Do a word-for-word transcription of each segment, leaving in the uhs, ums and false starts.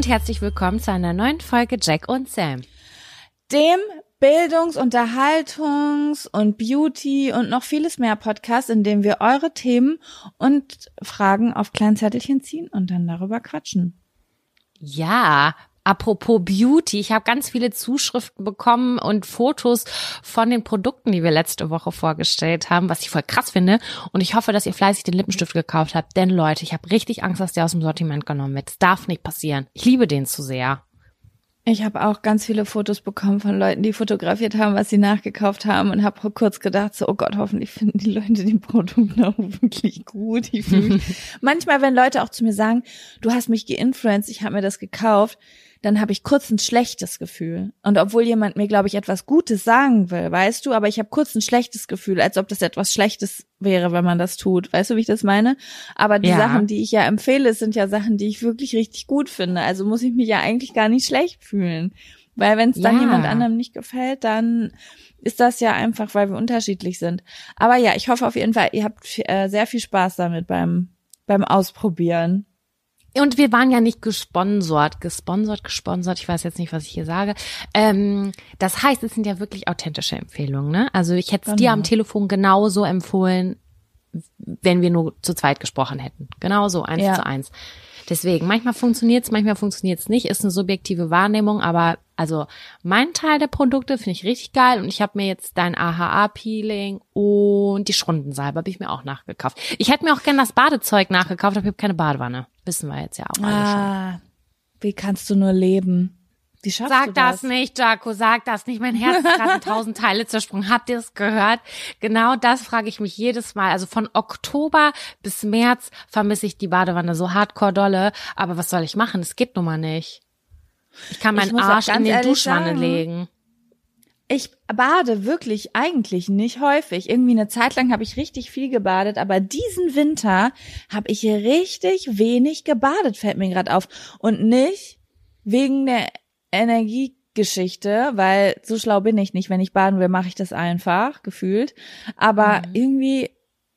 und herzlich willkommen zu einer neuen Folge Jack und Sam. Dem Bildungs-, Unterhaltungs- und Beauty- und noch vieles mehr Podcast, in dem wir eure Themen und Fragen auf kleinen Zettelchen ziehen und dann darüber quatschen. Ja, apropos Beauty, ich habe ganz viele Zuschriften bekommen und Fotos von den Produkten, die wir letzte Woche vorgestellt haben, was ich voll krass finde. Und ich hoffe, dass ihr fleißig den Lippenstift gekauft habt. Denn Leute, ich habe richtig Angst, dass der aus dem Sortiment genommen wird. Das darf nicht passieren. Ich liebe den zu sehr. Ich habe auch ganz viele Fotos bekommen von Leuten, die fotografiert haben, was sie nachgekauft haben und habe kurz gedacht, so, oh Gott, hoffentlich finden die Leute die Produkte auch wirklich gut. Ich fühle mich manchmal, wenn Leute auch zu mir sagen, du hast mich geinfluenced, ich habe mir das gekauft, dann habe ich kurz ein schlechtes Gefühl. Und obwohl jemand mir, glaube ich, etwas Gutes sagen will, weißt du, aber ich habe kurz ein schlechtes Gefühl, als ob das etwas Schlechtes wäre, wenn man das tut. Weißt du, wie ich das meine? Aber die Ja. Sachen, die ich ja empfehle, sind ja Sachen, die ich wirklich richtig gut finde. Also muss ich mich ja eigentlich gar nicht schlecht fühlen. Weil wenn es dann Ja. jemand anderem nicht gefällt, dann ist das ja einfach, weil wir unterschiedlich sind. Aber ja, ich hoffe auf jeden Fall, ihr habt äh, sehr viel Spaß damit beim beim Ausprobieren. Und wir waren ja nicht gesponsert, gesponsert, gesponsert, ich weiß jetzt nicht, was ich hier sage. Ähm, das heißt, es sind ja wirklich authentische Empfehlungen, ne? Also ich hätte es Genau. dir am Telefon genauso empfohlen, wenn wir nur zu zweit gesprochen hätten. Genauso, eins Ja. zu eins. Deswegen, manchmal funktioniert's, manchmal funktioniert's nicht, ist eine subjektive Wahrnehmung, aber also mein Teil der Produkte finde ich richtig geil und ich habe mir jetzt dein A H A-Peeling und die Schrundensalbe habe ich mir auch nachgekauft. Ich hätte mir auch gerne das Badezeug nachgekauft, aber ich habe keine Badewanne. Wissen wir jetzt ja auch alle schon. Ah, wie kannst du nur leben? Wie schaffst Sag du das? das nicht, Jaco, sag das nicht. Mein Herz ist gerade in tausend Teile zersprungen. Habt ihr es gehört? Genau das frage ich mich jedes Mal. Also von Oktober bis März vermisse ich die Badewanne so hardcore dolle. Aber was soll ich machen? Es geht nun mal nicht. Ich kann Ich meinen muss auch Arsch ganz in die ehrlich Duschwanne sagen, legen. Ich bade wirklich eigentlich nicht häufig. Irgendwie eine Zeit lang habe ich richtig viel gebadet, aber diesen Winter habe ich richtig wenig gebadet, fällt mir gerade auf. Und nicht wegen der Energiegeschichte, weil so schlau bin ich nicht. Wenn ich baden will, mache ich das einfach, gefühlt. Aber Mhm. irgendwie,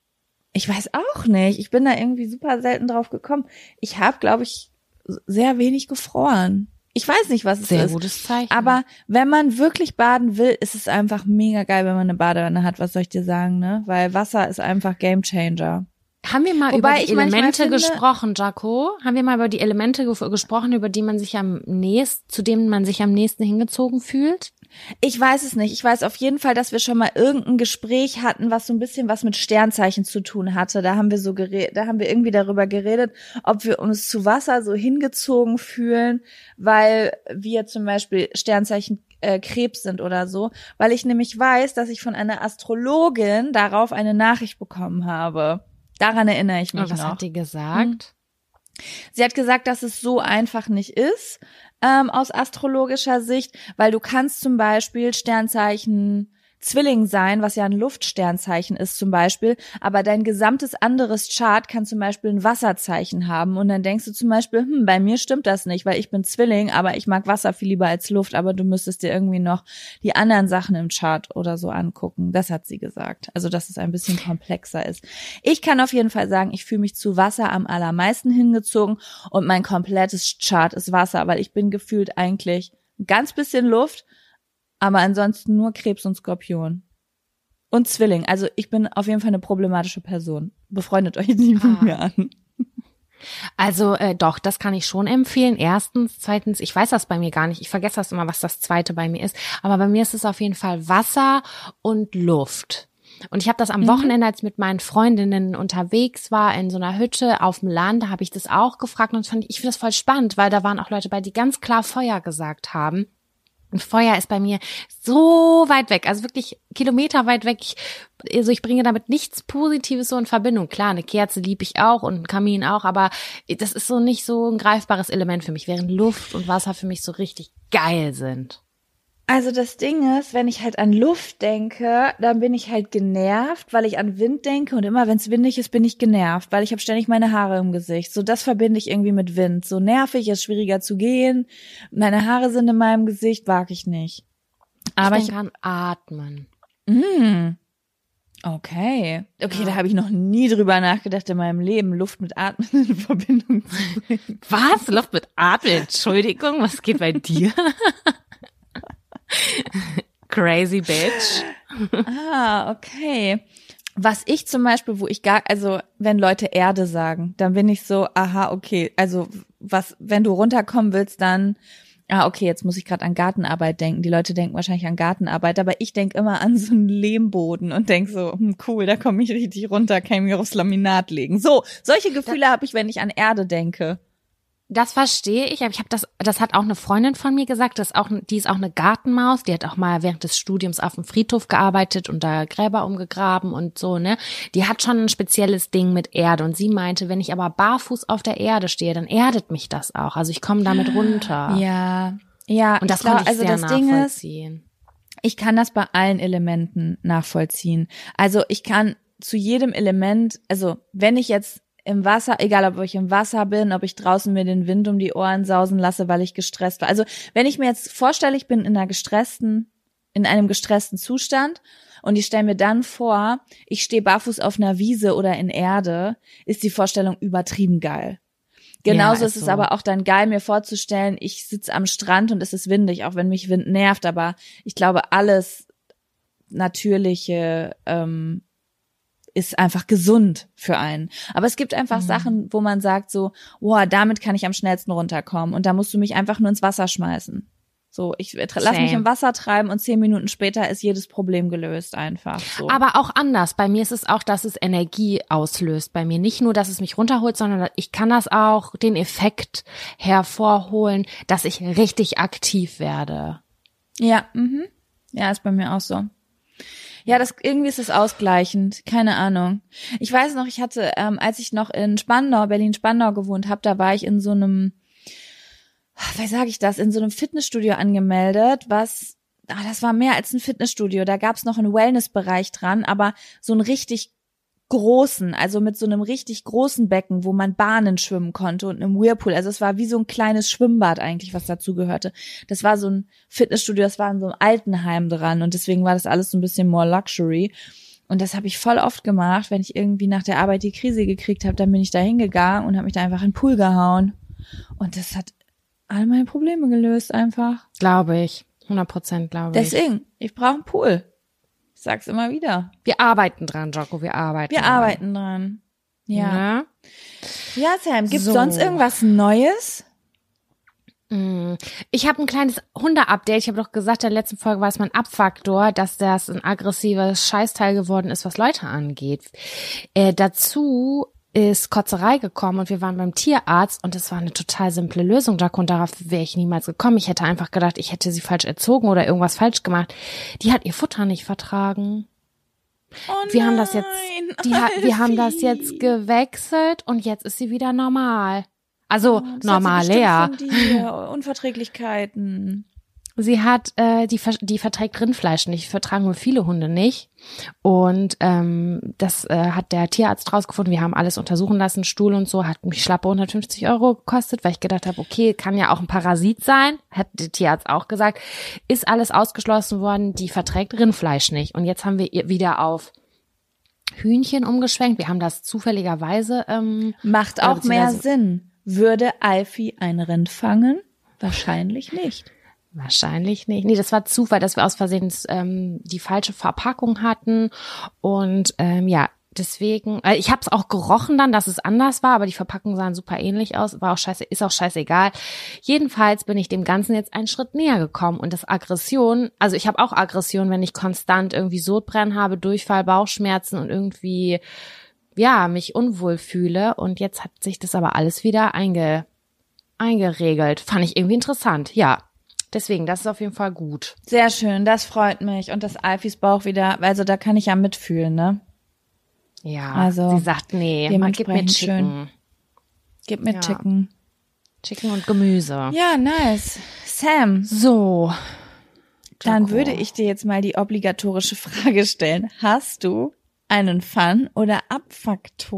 ich weiß auch nicht, ich bin da irgendwie super selten drauf gekommen. Ich habe, glaube ich, sehr wenig gefroren. Ich weiß nicht, was es Sehr ist. gutes Zeichen. Aber wenn man wirklich baden will, ist es einfach mega geil, wenn man eine Badewanne hat. Was soll ich dir sagen, ne? Weil Wasser ist einfach Gamechanger. Haben wir mal Wobei über die ich manchmal Elemente finde- gesprochen, Jaco? Haben wir mal über die Elemente ge- gesprochen, über die man sich am nächsten, zu denen man sich am nächsten hingezogen fühlt? Ich weiß es nicht. Ich weiß auf jeden Fall, dass wir schon mal irgendein Gespräch hatten, was so ein bisschen was mit Sternzeichen zu tun hatte. Da haben wir so geredet, da haben wir irgendwie darüber geredet, ob wir uns zu Wasser so hingezogen fühlen, weil wir zum Beispiel Sternzeichen äh, Krebs sind oder so. Weil ich nämlich weiß, dass ich von einer Astrologin darauf eine Nachricht bekommen habe. Daran erinnere ich mich Und was noch. hat die gesagt? Sie hat gesagt, dass es so einfach nicht ist, ähm, aus astrologischer Sicht, weil du kannst zum Beispiel Sternzeichen Zwilling sein, was ja ein Luftsternzeichen ist zum Beispiel, aber dein gesamtes anderes Chart kann zum Beispiel ein Wasserzeichen haben und dann denkst du zum Beispiel, hm, bei mir stimmt das nicht, weil ich bin Zwilling, aber ich mag Wasser viel lieber als Luft, aber du müsstest dir irgendwie noch die anderen Sachen im Chart oder so angucken. Das hat sie gesagt. Also, dass es ein bisschen komplexer ist. Ich kann auf jeden Fall sagen, ich fühle mich zu Wasser am allermeisten hingezogen und mein komplettes Chart ist Wasser, weil ich bin gefühlt eigentlich ein ganz bisschen Luft, aber ansonsten nur Krebs und Skorpion. Und Zwilling. Also ich bin auf jeden Fall eine problematische Person. Befreundet euch nicht mit Ah. mir an. Also äh, doch, das kann ich schon empfehlen. Erstens, zweitens, ich weiß das bei mir gar nicht. Ich vergesse das immer, was das zweite bei mir ist. Aber bei mir ist es auf jeden Fall Wasser und Luft. Und ich habe das am Mhm. Wochenende, als ich mit meinen Freundinnen unterwegs war, in so einer Hütte auf dem Land, da habe ich das auch gefragt und fand ich, ich finde das voll spannend, weil da waren auch Leute bei, die ganz klar Feuer gesagt haben. Und Feuer ist bei mir so weit weg, also wirklich Kilometer weit weg. Ich, also ich bringe damit nichts Positives so in Verbindung. Klar, eine Kerze liebe ich auch und einen Kamin auch, aber das ist so nicht so ein greifbares Element für mich, während Luft und Wasser für mich so richtig geil sind. Also das Ding ist, wenn ich halt an Luft denke, dann bin ich halt genervt, weil ich an Wind denke und immer wenn es windig ist, bin ich genervt, weil ich habe ständig meine Haare im Gesicht. So, das verbinde ich irgendwie mit Wind. So nervig, ist schwieriger zu gehen, meine Haare sind in meinem Gesicht, mag ich nicht. Aber ich ich, denke an Atmen. mh, Okay. Okay, Ja. da habe ich noch nie drüber nachgedacht in meinem Leben, Luft mit Atmen in Verbindung zu bringen. Was? Luft mit Atmen? Entschuldigung, was geht bei dir? Crazy bitch. Ah, okay. Was ich zum Beispiel, wo ich gar, also wenn Leute Erde sagen, dann bin ich so, aha, okay, also was, wenn du runterkommen willst, dann, ah, okay, jetzt muss ich gerade an Gartenarbeit denken. Die Leute denken wahrscheinlich an Gartenarbeit, aber ich denke immer an so einen Lehmboden und denk so, hm, cool, da komme ich richtig runter, kann ich mich aufs Laminat legen. So, solche Gefühle habe ich, wenn ich an Erde denke. Das verstehe ich, aber ich habe das, das hat auch eine Freundin von mir gesagt, das ist auch, die ist auch eine Gartenmaus, die hat auch mal während des Studiums auf dem Friedhof gearbeitet und da Gräber umgegraben und so, ne. Die hat schon ein spezielles Ding mit Erde und sie meinte, wenn ich aber barfuß auf der Erde stehe, dann erdet mich das auch, also ich komme damit runter. Ja, ja. Und das ich glaub, konnte ich also sehr das Ding ist, nachvollziehen. ich kann das bei allen Elementen nachvollziehen. Also ich kann zu jedem Element, also wenn ich jetzt im Wasser, egal ob ich im Wasser bin, ob ich draußen mir den Wind um die Ohren sausen lasse, weil ich gestresst war. Also wenn ich mir jetzt vorstelle, ich bin in einer gestressten, in einem gestressten Zustand und ich stelle mir dann vor, ich stehe barfuß auf einer Wiese oder in Erde, ist die Vorstellung übertrieben geil. Genauso Ja, ist ist es so. aber auch dann geil, mir vorzustellen, ich sitze am Strand und es ist windig, auch wenn mich Wind nervt, aber ich glaube, alles Natürliche ähm, ist einfach gesund für einen. Aber es gibt einfach Mhm. Sachen, wo man sagt so, wow, damit kann ich am schnellsten runterkommen und da musst du mich einfach nur ins Wasser schmeißen. So, ich lass mich Same. im Wasser treiben und zehn Minuten später ist jedes Problem gelöst einfach. So. Aber auch anders. Bei mir ist es auch, dass es Energie auslöst. Bei mir nicht nur, dass es mich runterholt, sondern ich kann das auch den Effekt hervorholen, dass ich richtig aktiv werde. Ja, mhm. Ja, ist bei mir auch so. Ja, das irgendwie ist es ausgleichend, keine Ahnung. Ich weiß noch, ich hatte, ähm, als ich noch in Spandau, Berlin-Spandau gewohnt habe, da war ich in so einem, wie sage ich das, in so einem Fitnessstudio angemeldet, was, ah, das war mehr als ein Fitnessstudio, da gab es noch einen Wellnessbereich dran, aber so einen richtig großen, also mit so einem richtig großen Becken, wo man Bahnen schwimmen konnte und einem Whirlpool. Also es war wie so ein kleines Schwimmbad eigentlich, was dazu gehörte. Das war so ein Fitnessstudio, das war in so einem Altenheim dran und deswegen war das alles so ein bisschen more luxury. Und das habe ich voll oft gemacht, wenn ich irgendwie nach der Arbeit die Krise gekriegt habe, dann bin ich da hingegangen und habe mich da einfach in den Pool gehauen. Und das hat all meine Probleme gelöst einfach. Glaube ich. hundert Prozent glaube ich. Deswegen, ich brauche einen Pool. Ich sag's immer wieder. Wir arbeiten dran, Jocko, wir arbeiten Wir dran. arbeiten dran. Ja. Ne? Ja, Sam, gibt's So. sonst irgendwas Neues? Mm. Ich habe ein kleines Hunde-Update. Ich habe doch gesagt, in der letzten Folge war es mein Abfaktor, dass das ein aggressives Scheißteil geworden ist, was Leute angeht. Äh, dazu ist Kotzerei gekommen und wir waren beim Tierarzt und es war eine total simple Lösung, Jacko, und darauf wäre ich niemals gekommen. Ich hätte einfach gedacht, ich hätte sie falsch erzogen oder irgendwas falsch gemacht. Die hat ihr Futter nicht vertragen. Oh Wir haben das jetzt, nein, die hat, wir haben das Alfie. jetzt gewechselt und jetzt ist sie wieder normal. Also Oh, das normal hat sie bestimmt leer. von dir. Unverträglichkeiten. Sie hat, äh, die, ver- die verträgt Rindfleisch nicht, vertragen nur viele Hunde nicht. Und ähm, das äh, hat der Tierarzt rausgefunden. Wir haben alles untersuchen lassen, Stuhl und so, hat mich schlappe hundertfünfzig Euro gekostet, weil ich gedacht habe, okay, kann ja auch ein Parasit sein, hat der Tierarzt auch gesagt. Ist alles ausgeschlossen worden, die verträgt Rindfleisch nicht. Und jetzt haben wir ihr wieder auf Hühnchen umgeschwenkt. Wir haben das zufälligerweise. Ähm, Macht Ja, auch mehr beziehungsweise- Sinn. Würde Alfie ein Rind fangen? Wahrscheinlich nicht. Wahrscheinlich nicht. Nee, das war Zufall, dass wir aus Versehen ähm, die falsche Verpackung hatten. Und ähm, ja, deswegen, äh, ich habe es auch gerochen dann, dass es anders war, aber die Verpackungen sahen super ähnlich aus. War auch scheiße, ist auch scheißegal. Jedenfalls bin ich dem Ganzen jetzt einen Schritt näher gekommen. Und das Aggression, also ich habe auch Aggression, wenn ich konstant irgendwie Sodbrennen habe, Durchfall, Bauchschmerzen und irgendwie, ja, mich unwohl fühle. Und jetzt hat sich das aber alles wieder einge, eingeregelt. Fand ich irgendwie interessant, ja. Deswegen, das ist auf jeden Fall gut. Sehr schön, das freut mich. Und das Alfies Bauch wieder, also da kann ich ja mitfühlen, ne? Ja, Also, sie sagt, nee, man gibt mir dementsprechend Chicken. schön. Gib mir Ja. Chicken. Chicken und Gemüse. Ja, nice. Sam, So. dann Jocko. würde ich dir jetzt mal die obligatorische Frage stellen. Hast du einen Fun- oder Abfaktor?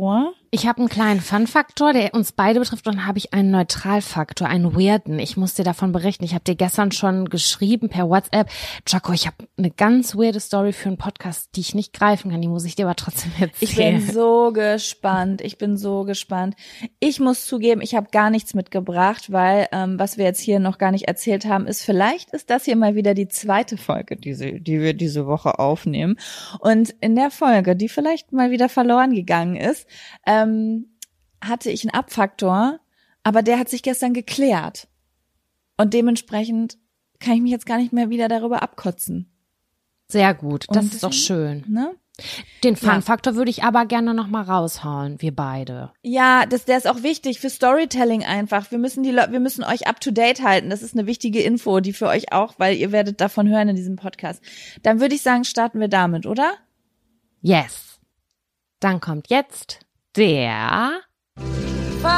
Ich habe einen kleinen Fun-Faktor, der uns beide betrifft, und dann habe ich einen Neutralfaktor, einen weirden. Ich muss dir davon berichten. Ich habe dir gestern schon geschrieben per WhatsApp. Jaco, ich habe eine ganz weirde Story für einen Podcast, die ich nicht greifen kann. Die muss ich dir aber trotzdem erzählen. Ich bin so gespannt. Ich bin so gespannt. Ich muss zugeben, ich habe gar nichts mitgebracht, weil ähm, was wir jetzt hier noch gar nicht erzählt haben, ist, vielleicht ist das hier mal wieder die zweite Folge, die, sie, die wir diese Woche aufnehmen. Und in der Folge, die vielleicht mal wieder verloren gegangen ist, ähm, hatte ich einen Abfaktor, aber der hat sich gestern geklärt. Und dementsprechend kann ich mich jetzt gar nicht mehr wieder darüber abkotzen. Sehr gut, das Und ist doch schön. Ne? Den Fun-Faktor ja. würde ich aber gerne noch mal raushauen, wir beide. Ja, das, der ist auch wichtig für Storytelling einfach. Wir müssen die Leute, wir müssen euch up to date halten. Das ist eine wichtige Info, die für euch auch, weil ihr werdet davon hören in diesem Podcast. Dann würde ich sagen, starten wir damit, oder? Yes. Dann kommt jetzt der Fun,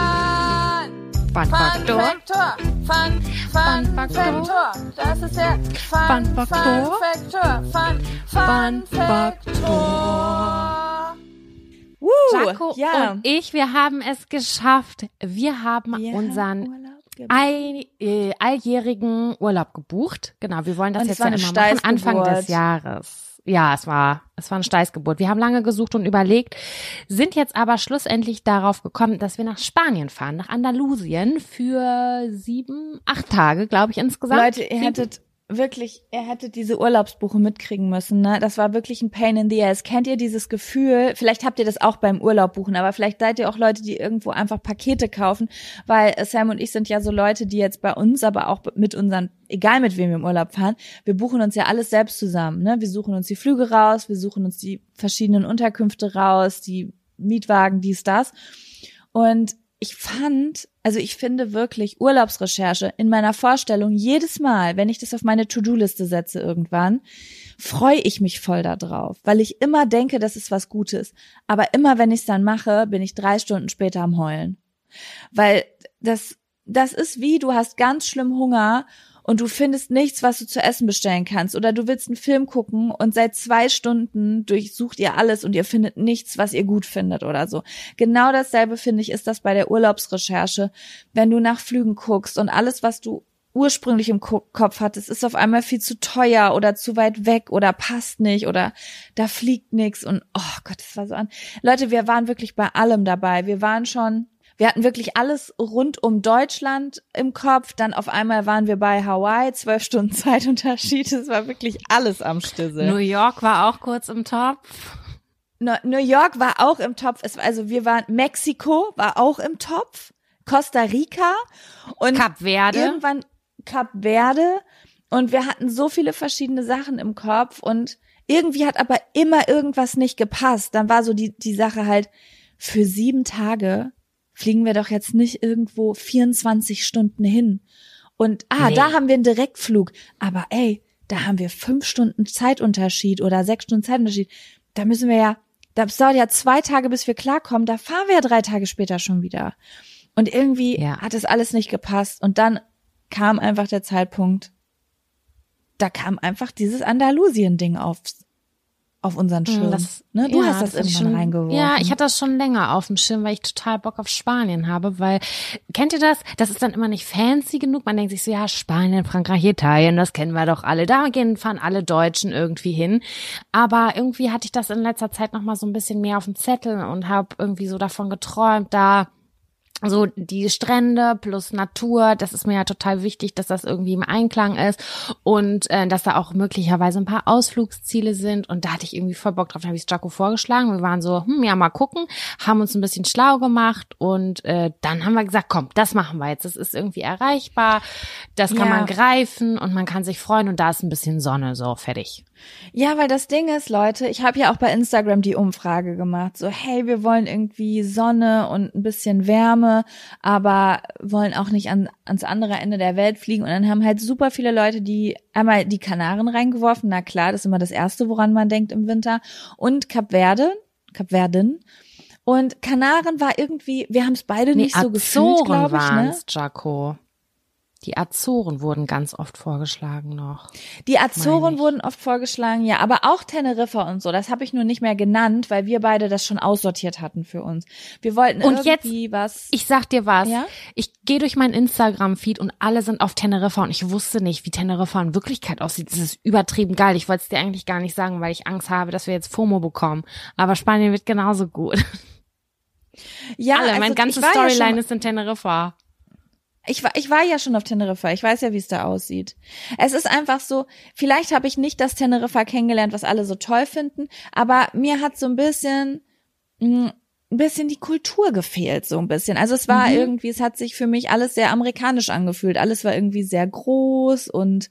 Fun Faktor. Fun, Fun, Fun Faktor. Das ist der Fun Faktor. Fun, Fun Faktor. Woo, Jaco ja. und ich, wir haben es geschafft. Wir haben Wir unseren haben Urlaub gemacht. all, äh, alljährigen Urlaub gebucht. Genau, wir wollen das Und es jetzt war ja eine immer machen, Anfang Steißgeburt. des Jahres. Ja, es war, es war eine Steißgeburt. Wir haben lange gesucht und überlegt, sind jetzt aber schlussendlich darauf gekommen, dass wir nach Spanien fahren, nach Andalusien für sieben, acht Tage, glaube ich, insgesamt. Leute, ihr Sieben- hättet wirklich, ihr hättet diese Urlaubsbuche mitkriegen müssen, ne? Das war wirklich ein Pain in the ass. Kennt ihr dieses Gefühl? Vielleicht habt ihr das auch beim Urlaub buchen, aber vielleicht seid ihr auch Leute, die irgendwo einfach Pakete kaufen, weil Sam und ich sind ja so Leute, die jetzt bei uns, aber auch mit unseren, egal mit wem wir im Urlaub fahren, wir buchen uns ja alles selbst zusammen, ne? Wir suchen uns die Flüge raus, wir suchen uns die verschiedenen Unterkünfte raus, die Mietwagen, dies, das. Und ich fand, also ich finde wirklich Urlaubsrecherche in meiner Vorstellung jedes Mal, wenn ich das auf meine To-Do-Liste setze irgendwann, freue ich mich voll da drauf, weil ich immer denke, das ist was Gutes. Aber immer, wenn ich es dann mache, bin ich drei Stunden später am Heulen. Weil das, das ist wie, du hast ganz schlimm Hunger und du findest nichts, was du zu essen bestellen kannst. Oder du willst einen Film gucken und seit zwei Stunden durchsucht ihr alles und ihr findet nichts, was ihr gut findet oder so. Genau dasselbe, finde ich, ist das bei der Urlaubsrecherche. Wenn du nach Flügen guckst und alles, was du ursprünglich im Ko- Kopf hattest, ist auf einmal viel zu teuer oder zu weit weg oder passt nicht oder da fliegt nichts und oh Gott, das war so an. Leute, wir waren wirklich bei allem dabei. Wir waren schon... Wir hatten wirklich alles rund um Deutschland im Kopf. Dann auf einmal waren wir bei Hawaii, zwölf Stunden Zeitunterschied. Es war wirklich alles am Stissel. New York war auch kurz im Topf. No- New York war auch im Topf. Es war, also wir waren, Mexiko war auch im Topf. Costa Rica und Kap Verde. irgendwann Kap Verde. Und wir hatten so viele verschiedene Sachen im Kopf und irgendwie hat aber immer irgendwas nicht gepasst. Dann war so die, die Sache halt, für sieben Tage fliegen wir doch jetzt nicht irgendwo vierundzwanzig Stunden hin. Und, ah, Nee. da haben wir einen Direktflug. Aber ey, da haben wir fünf Stunden Zeitunterschied oder sechs Stunden Zeitunterschied. Da müssen wir ja, das dauert ja zwei Tage, bis wir klarkommen. Da fahren wir ja drei Tage später schon wieder. Und irgendwie Ja. hat das alles nicht gepasst. Und dann kam einfach der Zeitpunkt, da kam einfach dieses Andalusien-Ding auf, auf unseren Schirm. Das, ne? Du ja, hast das, hatte ich irgendwann schon, reingeworfen. Ja, ich hatte das schon länger auf dem Schirm, weil ich total Bock auf Spanien habe, weil, kennt ihr das? Das ist dann immer nicht fancy genug. Man denkt sich so, ja, Spanien, Frankreich, Italien, das kennen wir doch alle. Da gehen, fahren alle Deutschen irgendwie hin. Aber irgendwie hatte ich das in letzter Zeit noch mal so ein bisschen mehr auf dem Zettel und habe irgendwie so davon geträumt, da so die Strände plus Natur, das ist mir ja total wichtig, dass das irgendwie im Einklang ist und äh, dass da auch möglicherweise ein paar Ausflugsziele sind und da hatte ich irgendwie voll Bock drauf, da habe ich es Jaco vorgeschlagen, wir waren so, hm, ja, mal gucken, haben uns ein bisschen schlau gemacht und äh, dann haben wir gesagt, komm, das machen wir jetzt, das ist irgendwie erreichbar, das kann Ja. man greifen und man kann sich freuen und da ist ein bisschen Sonne, so, fertig. Ja, weil das Ding ist, Leute, ich habe ja auch bei Instagram die Umfrage gemacht, so hey, wir wollen irgendwie Sonne und ein bisschen Wärme, aber wollen auch nicht an, ans andere Ende der Welt fliegen. Und dann haben halt super viele Leute die einmal die Kanaren reingeworfen, na klar, das ist immer das Erste, woran man denkt im Winter, und Kap Verde, Kap Verden. Und Kanaren war irgendwie, wir haben es beide nicht so gefühlt, Azoren glaube ich, ne? waren's, Jaco. Die Azoren wurden ganz oft vorgeschlagen noch. Die Azoren wurden oft vorgeschlagen, ja, aber auch Teneriffa und so. Das habe ich nur nicht mehr genannt, weil wir beide das schon aussortiert hatten für uns. Wir wollten und irgendwie jetzt, was. Ich sag dir was. Ja? Ich gehe durch meinen Instagram-Feed und alle sind auf Teneriffa und ich wusste nicht, wie Teneriffa in Wirklichkeit aussieht. Das ist übertrieben geil. Ich wollte es dir eigentlich gar nicht sagen, weil ich Angst habe, dass wir jetzt FOMO bekommen. Aber Spanien wird genauso gut. Ja, alle, also mein ganzes ich war ja Storyline schon, ist in Teneriffa. Ich war, ich war ja schon auf Teneriffa. Ich weiß ja, wie es da aussieht. Es ist einfach so, vielleicht habe ich nicht das Teneriffa kennengelernt, was alle so toll finden, aber mir hat so ein bisschen, mh, ein bisschen die Kultur gefehlt, so ein bisschen. Also es war Mhm. irgendwie, es hat sich für mich alles sehr amerikanisch angefühlt. Alles war irgendwie sehr groß und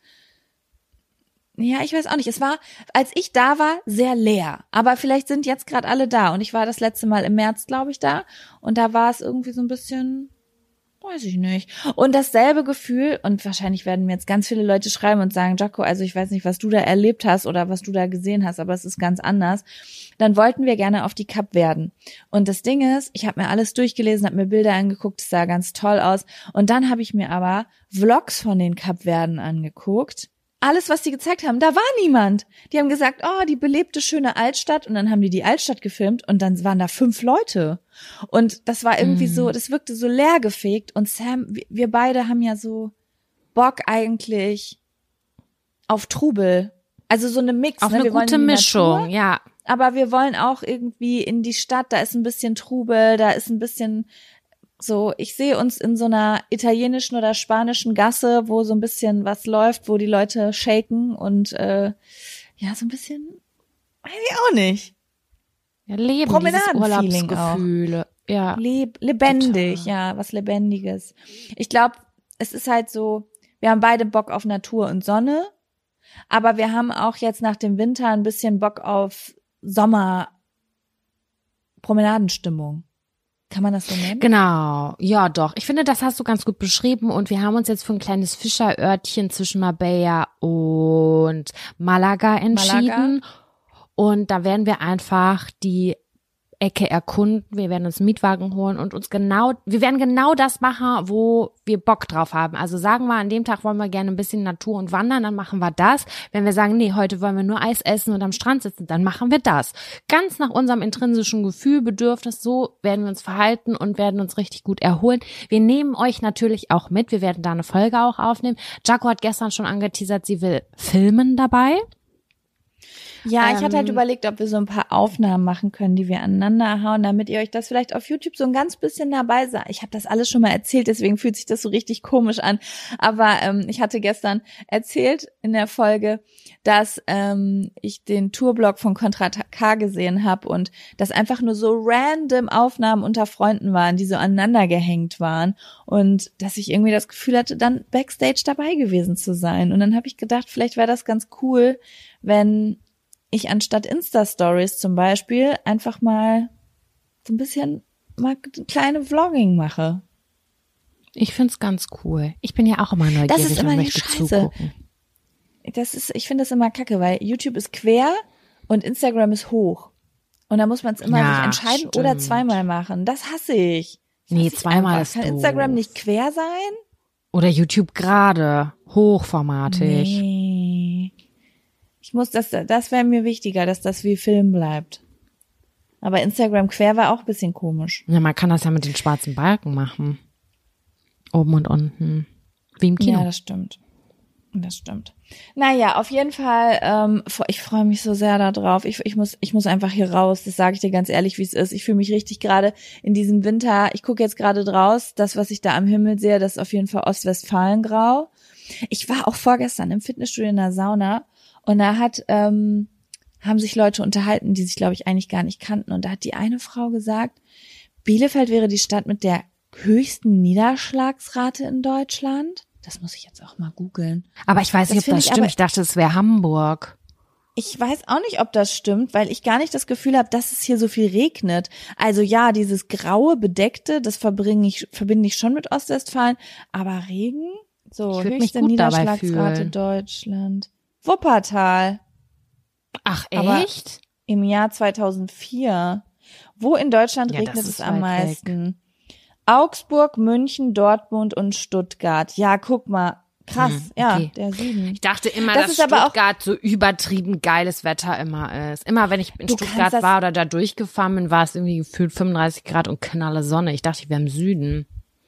ja, ich weiß auch nicht. Es war, als ich da war, sehr leer. Aber vielleicht sind jetzt gerade alle da. Und ich war das letzte Mal im März, glaube ich, da. Und da war es irgendwie so ein bisschen, weiß ich nicht. Und dasselbe Gefühl, und wahrscheinlich werden mir jetzt ganz viele Leute schreiben und sagen, Jaco, also ich weiß nicht, was du da erlebt hast oder was du da gesehen hast, aber es ist ganz anders. Dann wollten wir gerne auf die Kapverden. Und das Ding ist, ich habe mir alles durchgelesen, habe mir Bilder angeguckt, es sah ganz toll aus. Und dann habe ich mir aber Vlogs von den Kapverden angeguckt. Alles, was die gezeigt haben, da war niemand. Die haben gesagt, oh, die belebte, schöne Altstadt. Und dann haben die die Altstadt gefilmt und dann waren da fünf Leute. Und das war irgendwie mm. so, das wirkte so leergefegt. Und Sam, wir beide haben ja so Bock eigentlich auf Trubel. Also so eine Mix. Auf ne? eine wir gute Mischung, Natur, ja. Aber wir wollen auch irgendwie in die Stadt, da ist ein bisschen Trubel, da ist ein bisschen so, ich sehe uns in so einer italienischen oder spanischen Gasse, wo so ein bisschen was läuft, wo die Leute shaken und äh, ja, so ein bisschen, weiß ich auch nicht. Ja, Leben, dieses Urlaubsgefühle. Ja. Leb, lebendig, total. Ja, was Lebendiges. Ich glaube, es ist halt so, wir haben beide Bock auf Natur und Sonne, aber wir haben auch jetzt nach dem Winter ein bisschen Bock auf Sommer-Promenadenstimmung. Kann man das so nennen? Genau, ja doch. Ich finde, das hast du ganz gut beschrieben und wir haben uns jetzt für ein kleines Fischerörtchen zwischen Marbella und Malaga entschieden. Malaga. Und da werden wir einfach die Ecke erkunden. Wir werden uns einen Mietwagen holen und uns genau, wir werden genau das machen, wo wir Bock drauf haben. Also sagen wir, an dem Tag wollen wir gerne ein bisschen Natur und wandern, dann machen wir das. Wenn wir sagen, nee, heute wollen wir nur Eis essen und am Strand sitzen, dann machen wir das. Ganz nach unserem intrinsischen Gefühl, Bedürfnis, so werden wir uns verhalten und werden uns richtig gut erholen. Wir nehmen euch natürlich auch mit. Wir werden da eine Folge auch aufnehmen. Jaco hat gestern schon angeteasert, sie will filmen dabei. Ja, ich ähm, hatte halt überlegt, ob wir so ein paar Aufnahmen machen können, die wir aneinander hauen, damit ihr euch das vielleicht auf YouTube so ein ganz bisschen dabei seid. Ich habe das alles schon mal erzählt, deswegen fühlt sich das so richtig komisch an. Aber ähm, ich hatte gestern erzählt in der Folge, dass ähm, ich den Tourblog von Contra K gesehen habe und dass einfach nur so random Aufnahmen unter Freunden waren, die so aneinander gehängt waren und dass ich irgendwie das Gefühl hatte, dann Backstage dabei gewesen zu sein. Und dann habe ich gedacht, vielleicht wäre das ganz cool, wenn ich anstatt Insta-Stories zum Beispiel einfach mal so ein bisschen mal kleine Vlogging mache. Ich find's ganz cool. Ich bin ja auch immer neugierig das ist immer und die möchte Scheiße. zugucken. Das ist, ich finde das immer kacke, weil YouTube ist quer und Instagram ist hoch. Und da muss man es immer ja, sich entscheiden stimmt. oder zweimal machen. Das hasse ich. Das nee, hasse ich zweimal einfach. ist Kann doof. Instagram nicht quer sein? Oder YouTube gerade, hochformatig. Nee. Ich muss das, das wäre mir wichtiger, dass das wie Film bleibt. Aber Instagram quer war auch ein bisschen komisch. Ja, man kann das ja mit den schwarzen Balken machen. Oben und unten. Wie im Kino. Ja, das stimmt. Das stimmt. Naja, auf jeden Fall, ähm, ich freue mich so sehr da drauf. Ich, ich muss, ich muss einfach hier raus. Das sage ich dir ganz ehrlich, wie es ist. Ich fühle mich richtig gerade in diesem Winter. Ich gucke jetzt gerade draus. Das, was ich da am Himmel sehe, das ist auf jeden Fall Ostwestfalengrau. Ich war auch vorgestern im Fitnessstudio in der Sauna. Und da hat, ähm, haben sich Leute unterhalten, die sich, glaube ich, eigentlich gar nicht kannten. Und da hat die eine Frau gesagt, Bielefeld wäre die Stadt mit der höchsten Niederschlagsrate in Deutschland. Das muss ich jetzt auch mal googeln. Aber ich weiß nicht, ob das stimmt. Ich dachte, es wäre Hamburg. Ich weiß auch nicht, ob das stimmt, weil ich gar nicht das Gefühl habe, dass es hier so viel regnet. Also ja, dieses graue, bedeckte, das verbringe ich, verbinde ich schon mit Ostwestfalen. Aber Regen? So, höchste Niederschlagsrate Deutschland. Wuppertal. Ach, echt? Aber im Jahr zweitausendvier. Wo in Deutschland ja, regnet es am meisten? Weg. Augsburg, München, Dortmund und Stuttgart. Ja, guck mal. Krass, hm, okay. Ja, der Süden. Ich dachte immer, das dass Stuttgart so übertrieben geiles Wetter immer ist. Immer wenn ich in Stuttgart war oder da durchgefahren bin, war es irgendwie gefühlt fünfunddreißig Grad und knalle Sonne. Ich dachte, ich wäre im Süden.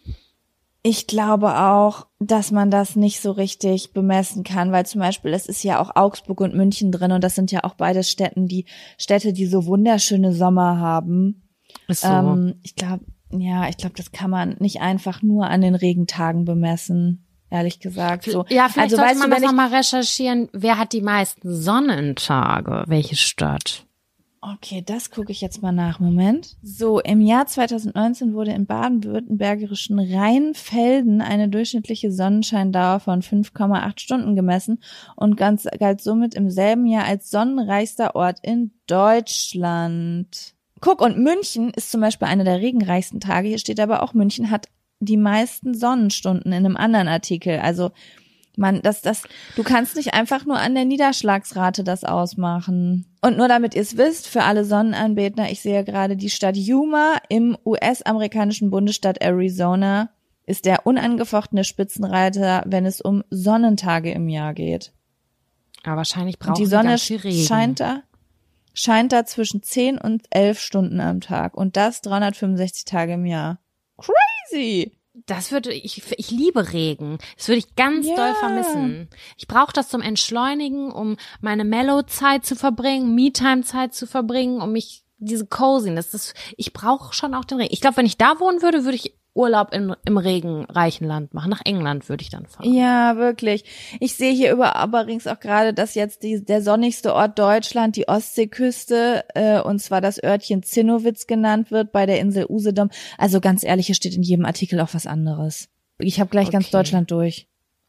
Ich glaube auch, dass man das nicht so richtig bemessen kann, weil zum Beispiel es ist ja auch Augsburg und München drin und das sind ja auch beide Städten, die Städte, die so wunderschöne Sommer haben. Ist so. Ähm, ich glaube, ja, ich glaube, das kann man nicht einfach nur an den Regentagen bemessen. Ehrlich gesagt, so. Ja, vielleicht also, sollte weißt man du, das wenn nochmal recherchieren. Wer hat die meisten Sonnentage? Welche Stadt? Okay, das gucke ich jetzt mal nach. Moment. So, im Jahr zweitausendneunzehn wurde im baden-württembergischen Rheinfelden eine durchschnittliche Sonnenscheindauer von fünf Komma acht Stunden gemessen und ganz, galt somit im selben Jahr als sonnenreichster Ort in Deutschland. Guck, und München ist zum Beispiel einer der regenreichsten Tage. Hier steht aber auch, München hat die meisten Sonnenstunden in einem anderen Artikel. Also man, das, das, du kannst nicht einfach nur an der Niederschlagsrate das ausmachen. Und nur damit ihr es wisst, für alle Sonnenanbeter, ich sehe gerade die Stadt Yuma im U S-amerikanischen Bundesstaat Arizona ist der unangefochtene Spitzenreiter, wenn es um Sonnentage im Jahr geht. Aber wahrscheinlich brauchen und die Sonne ganz viel Regen. scheint da, scheint da zwischen zehn und elf Stunden am Tag und das dreihundertfünfundsechzig Tage im Jahr. Crazy! Das würde ich, ich liebe Regen. Das würde ich ganz ja. doll vermissen. Ich brauche das zum Entschleunigen, um meine Mellow-Zeit zu verbringen, Me-Time-Zeit zu verbringen, um mich, diese Coziness, das, ich brauche schon auch den Regen. Ich glaube, wenn ich da wohnen würde, würde ich Urlaub in, im regenreichen Land machen. Nach England würde ich dann fahren. Ja, wirklich. Ich sehe hier über übrigens auch gerade, dass jetzt die, der sonnigste Ort Deutschland, die Ostseeküste, äh, und zwar das Örtchen Zinnowitz genannt wird bei der Insel Usedom. Also ganz ehrlich, hier steht in jedem Artikel auch was anderes. Ich habe gleich okay. ganz Deutschland durch.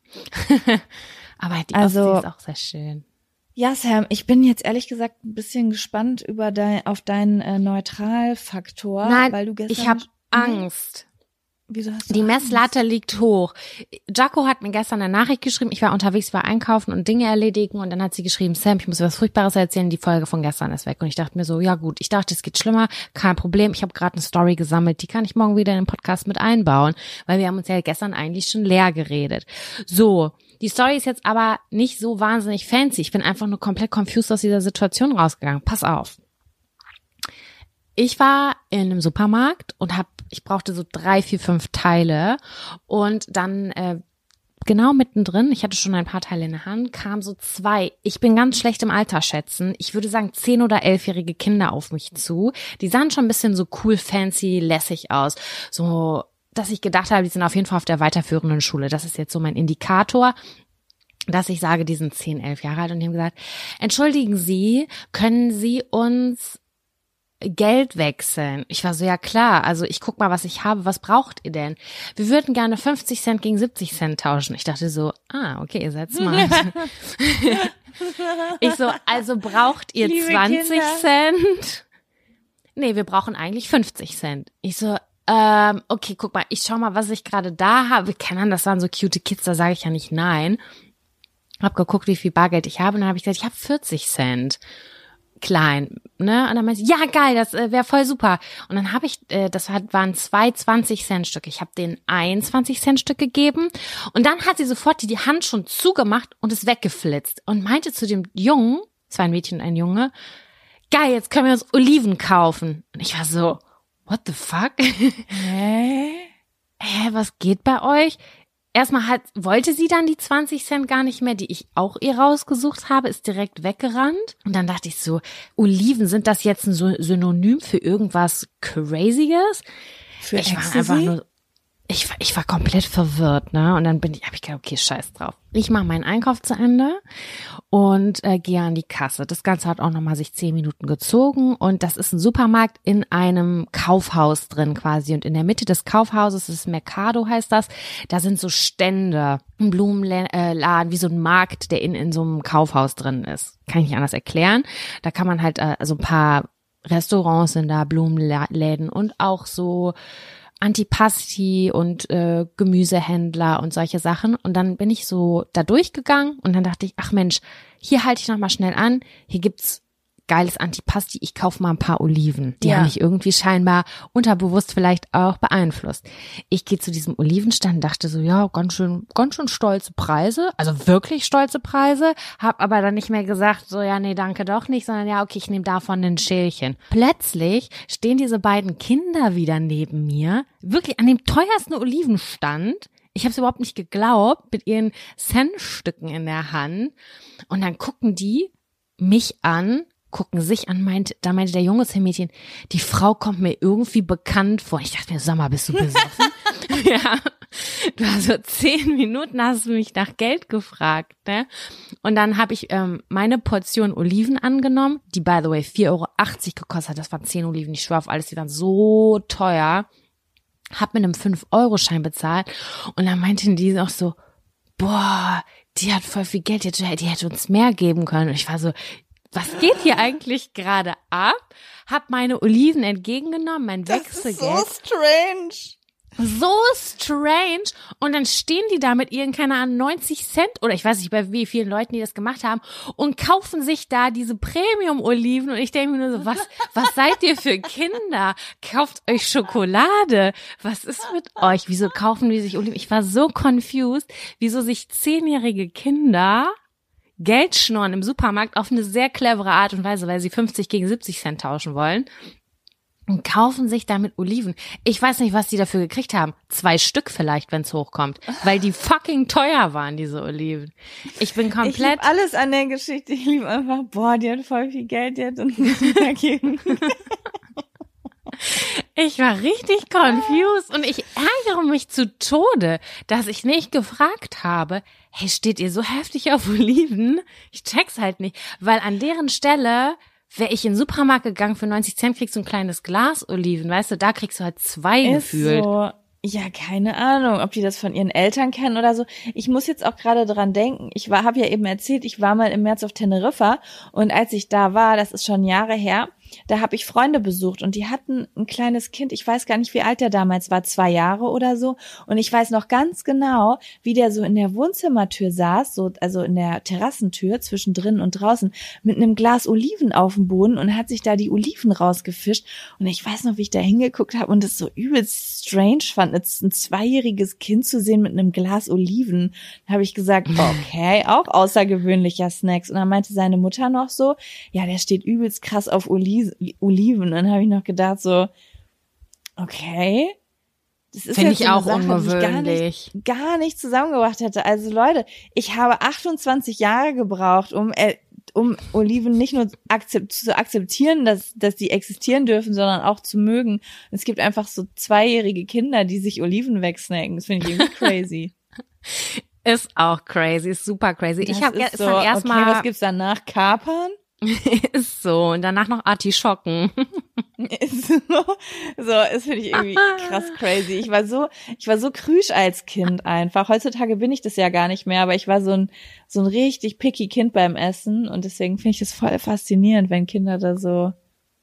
Aber die also, Ostsee ist auch sehr schön. Ja, Sam, ich bin jetzt ehrlich gesagt ein bisschen gespannt über dein, auf deinen äh, Neutralfaktor. Nein, weil du gestern ich habe Angst. Wieso hast du Die Angst? Messlatte liegt hoch. Jaco hat mir gestern eine Nachricht geschrieben. Ich war unterwegs, war einkaufen und Dinge erledigen und dann hat sie geschrieben, Sam, ich muss dir was Furchtbares erzählen, die Folge von gestern ist weg. Und ich dachte mir so, ja gut, ich dachte, es geht schlimmer, kein Problem. Ich habe gerade eine Story gesammelt, die kann ich morgen wieder in den Podcast mit einbauen, weil wir haben uns ja gestern eigentlich schon leer geredet. So, die Story ist jetzt aber nicht so wahnsinnig fancy. Ich bin einfach nur komplett confused aus dieser Situation rausgegangen. Pass auf. Ich war in einem Supermarkt und hab, ich brauchte so drei, vier, fünf Teile und dann äh, genau mittendrin, ich hatte schon ein paar Teile in der Hand, kamen so zwei, ich bin ganz schlecht im Alter schätzen, ich würde sagen zehn- oder elfjährige Kinder auf mich zu. Die sahen schon ein bisschen so cool, fancy, lässig aus. So, dass ich gedacht habe, die sind auf jeden Fall auf der weiterführenden Schule. Das ist jetzt so mein Indikator, dass ich sage, die sind zehn, elf Jahre alt und die haben gesagt, entschuldigen Sie, können Sie uns Geld wechseln? Ich war so, ja klar, also ich guck mal, was ich habe, was braucht ihr denn? Wir würden gerne fünfzig Cent gegen siebzig Cent tauschen. Ich dachte so, ah, okay, ihr seid smart. Ich so, also braucht ihr Liebe zwanzig Kinder. Cent? Nee, wir brauchen eigentlich fünfzig Cent. Ich so, ähm, okay, guck mal, ich schau mal, was ich gerade da habe. Keine Ahnung, das waren so cute Kids, da sage ich ja nicht nein. Hab geguckt, wie viel Bargeld ich habe und dann habe ich gesagt, ich habe vierzig Cent. Klein, ne? Und dann meinte sie, ja geil, das äh, wäre voll super. Und dann habe ich, äh, das hat, waren zwei zwanzig-Cent-Stücke. Ich habe denen ein zwanzig-Cent-Stück gegeben und dann hat sie sofort die, die Hand schon zugemacht und ist weggeflitzt und meinte zu dem Jungen, es war ein Mädchen und ein Junge, geil, jetzt können wir uns Oliven kaufen. Und ich war so, what the fuck? Hä? Hä, was geht bei euch? Erstmal hat, wollte sie dann die zwanzig Cent gar nicht mehr, die ich auch ihr rausgesucht habe, ist direkt weggerannt. Und dann dachte ich so, Oliven, sind das jetzt ein Synonym für irgendwas Crazyes? Für ich Ecstasy? war einfach nur, ich war, ich war komplett verwirrt, ne? Und dann bin ich, hab ich gedacht, okay, scheiß drauf. Ich mache meinen Einkauf zu Ende und äh, gehe an die Kasse. Das Ganze hat auch nochmal sich zehn Minuten gezogen und das ist ein Supermarkt in einem Kaufhaus drin quasi. Und in der Mitte des Kaufhauses, das ist Mercado heißt das, da sind so Stände, ein Blumenladen, wie so ein Markt, der in, in so einem Kaufhaus drin ist. Kann ich nicht anders erklären. Da kann man halt, äh, also ein paar Restaurants sind da, Blumenläden und auch so Antipasti und äh, Gemüsehändler und solche Sachen. Und dann bin ich so da durchgegangen und dann dachte ich, ach Mensch, hier halte ich noch mal schnell an. Hier gibt's geiles Antipasti, ich kaufe mal ein paar Oliven. Die Ja. haben mich irgendwie scheinbar unterbewusst vielleicht auch beeinflusst. Ich gehe zu diesem Olivenstand und dachte so, ja, ganz schön, ganz schön stolze Preise, also wirklich stolze Preise, hab aber dann nicht mehr gesagt, so, ja, nee, danke doch nicht, sondern ja, okay, ich nehme davon ein Schälchen. Plötzlich stehen diese beiden Kinder wieder neben mir, wirklich an dem teuersten Olivenstand. Ich habe es überhaupt nicht geglaubt, mit ihren Centstücken in der Hand. Und dann gucken die mich an, gucken sich an, meint, da meinte der junge Mädchen, die Frau kommt mir irgendwie bekannt vor. Ich dachte mir, sag mal, bist du besoffen? Ja, du hast so zehn Minuten hast du mich nach Geld gefragt, ne? Und dann habe ich ähm, meine Portion Oliven angenommen, die by the way vier Euro achtzig gekostet hat. Das waren zehn Oliven, ich schwör auf alles, die waren so teuer. Hab mit einem fünf Euro Schein bezahlt und dann meinten die auch so, boah, die hat voll viel Geld, die, die hätte uns mehr geben können. Und ich war so, was geht hier eigentlich gerade ab? Hab meine Oliven entgegengenommen, mein Wechselgeld. Das ist so strange. So strange. Und dann stehen die da mit ihren, keine Ahnung, neunzig Cent oder ich weiß nicht, bei wie vielen Leuten die das gemacht haben und kaufen sich da diese Premium-Oliven und ich denke mir nur so, was, was seid ihr für Kinder? Kauft euch Schokolade. Was ist mit euch? Wieso kaufen die sich Oliven? Ich war so confused, wieso sich zehnjährige Kinder Geld schnorren im Supermarkt auf eine sehr clevere Art und Weise, weil sie fünfzig gegen siebzig Cent tauschen wollen. Und kaufen sich damit Oliven. Ich weiß nicht, was die dafür gekriegt haben. Zwei Stück vielleicht, wenn es hochkommt. Weil die fucking teuer waren, diese Oliven. Ich bin komplett... Ich liebe alles an der Geschichte. Ich liebe einfach, boah, die hat voll viel Geld jetzt und muss mehr geben. Ich war richtig confused und ich ärgere mich zu Tode, dass ich nicht gefragt habe, hey, steht ihr so heftig auf Oliven? Ich check's halt nicht, weil an deren Stelle... Wäre ich in den Supermarkt gegangen, für neunzig Cent kriegst du ein kleines Glas Oliven, weißt du, da kriegst du halt zwei Ist gefühlt. So. Ja, keine Ahnung, ob die das von ihren Eltern kennen oder so. Ich muss jetzt auch gerade dran denken. Ich war, habe ja eben erzählt, ich war mal im März auf Teneriffa und als ich da war, das ist schon Jahre her, da habe ich Freunde besucht und die hatten ein kleines Kind, ich weiß gar nicht, wie alt der damals war, zwei Jahre oder so. Und ich weiß noch ganz genau, wie der so in der Wohnzimmertür saß, so also in der Terrassentür zwischen drinnen und draußen, mit einem Glas Oliven auf dem Boden und hat sich da die Oliven rausgefischt. Und ich weiß noch, wie ich da hingeguckt habe und das so übelst strange fand, jetzt ein zweijähriges Kind zu sehen mit einem Glas Oliven. Da habe ich gesagt, okay, auch außergewöhnlicher Snacks. Und dann meinte seine Mutter noch so, ja, der steht übelst krass auf Oliven. Oliven. Und dann habe ich noch gedacht so, okay, das ist Finde jetzt ich so eine auch Sache, ungewöhnlich. die ich gar nicht, gar nicht zusammengebracht hätte. Also Leute, ich habe achtundzwanzig Jahre gebraucht, um äh, um Oliven nicht nur akzept, zu akzeptieren, dass dass die existieren dürfen, sondern auch zu mögen. Es gibt einfach so zweijährige Kinder, die sich Oliven wegsnacken. Das finde ich irgendwie crazy. Ist auch crazy, ist super crazy. Das ich habe ist gestern so, erstmal okay, was gibt's danach? Kapern? Ist so. Und danach noch Artischocken. Ist so, so, das finde ich irgendwie krass crazy. Ich war so, ich war so krüsch als Kind einfach. Heutzutage bin ich das ja gar nicht mehr, aber ich war so ein, so ein richtig picky Kind beim Essen und deswegen finde ich es voll faszinierend, wenn Kinder da so,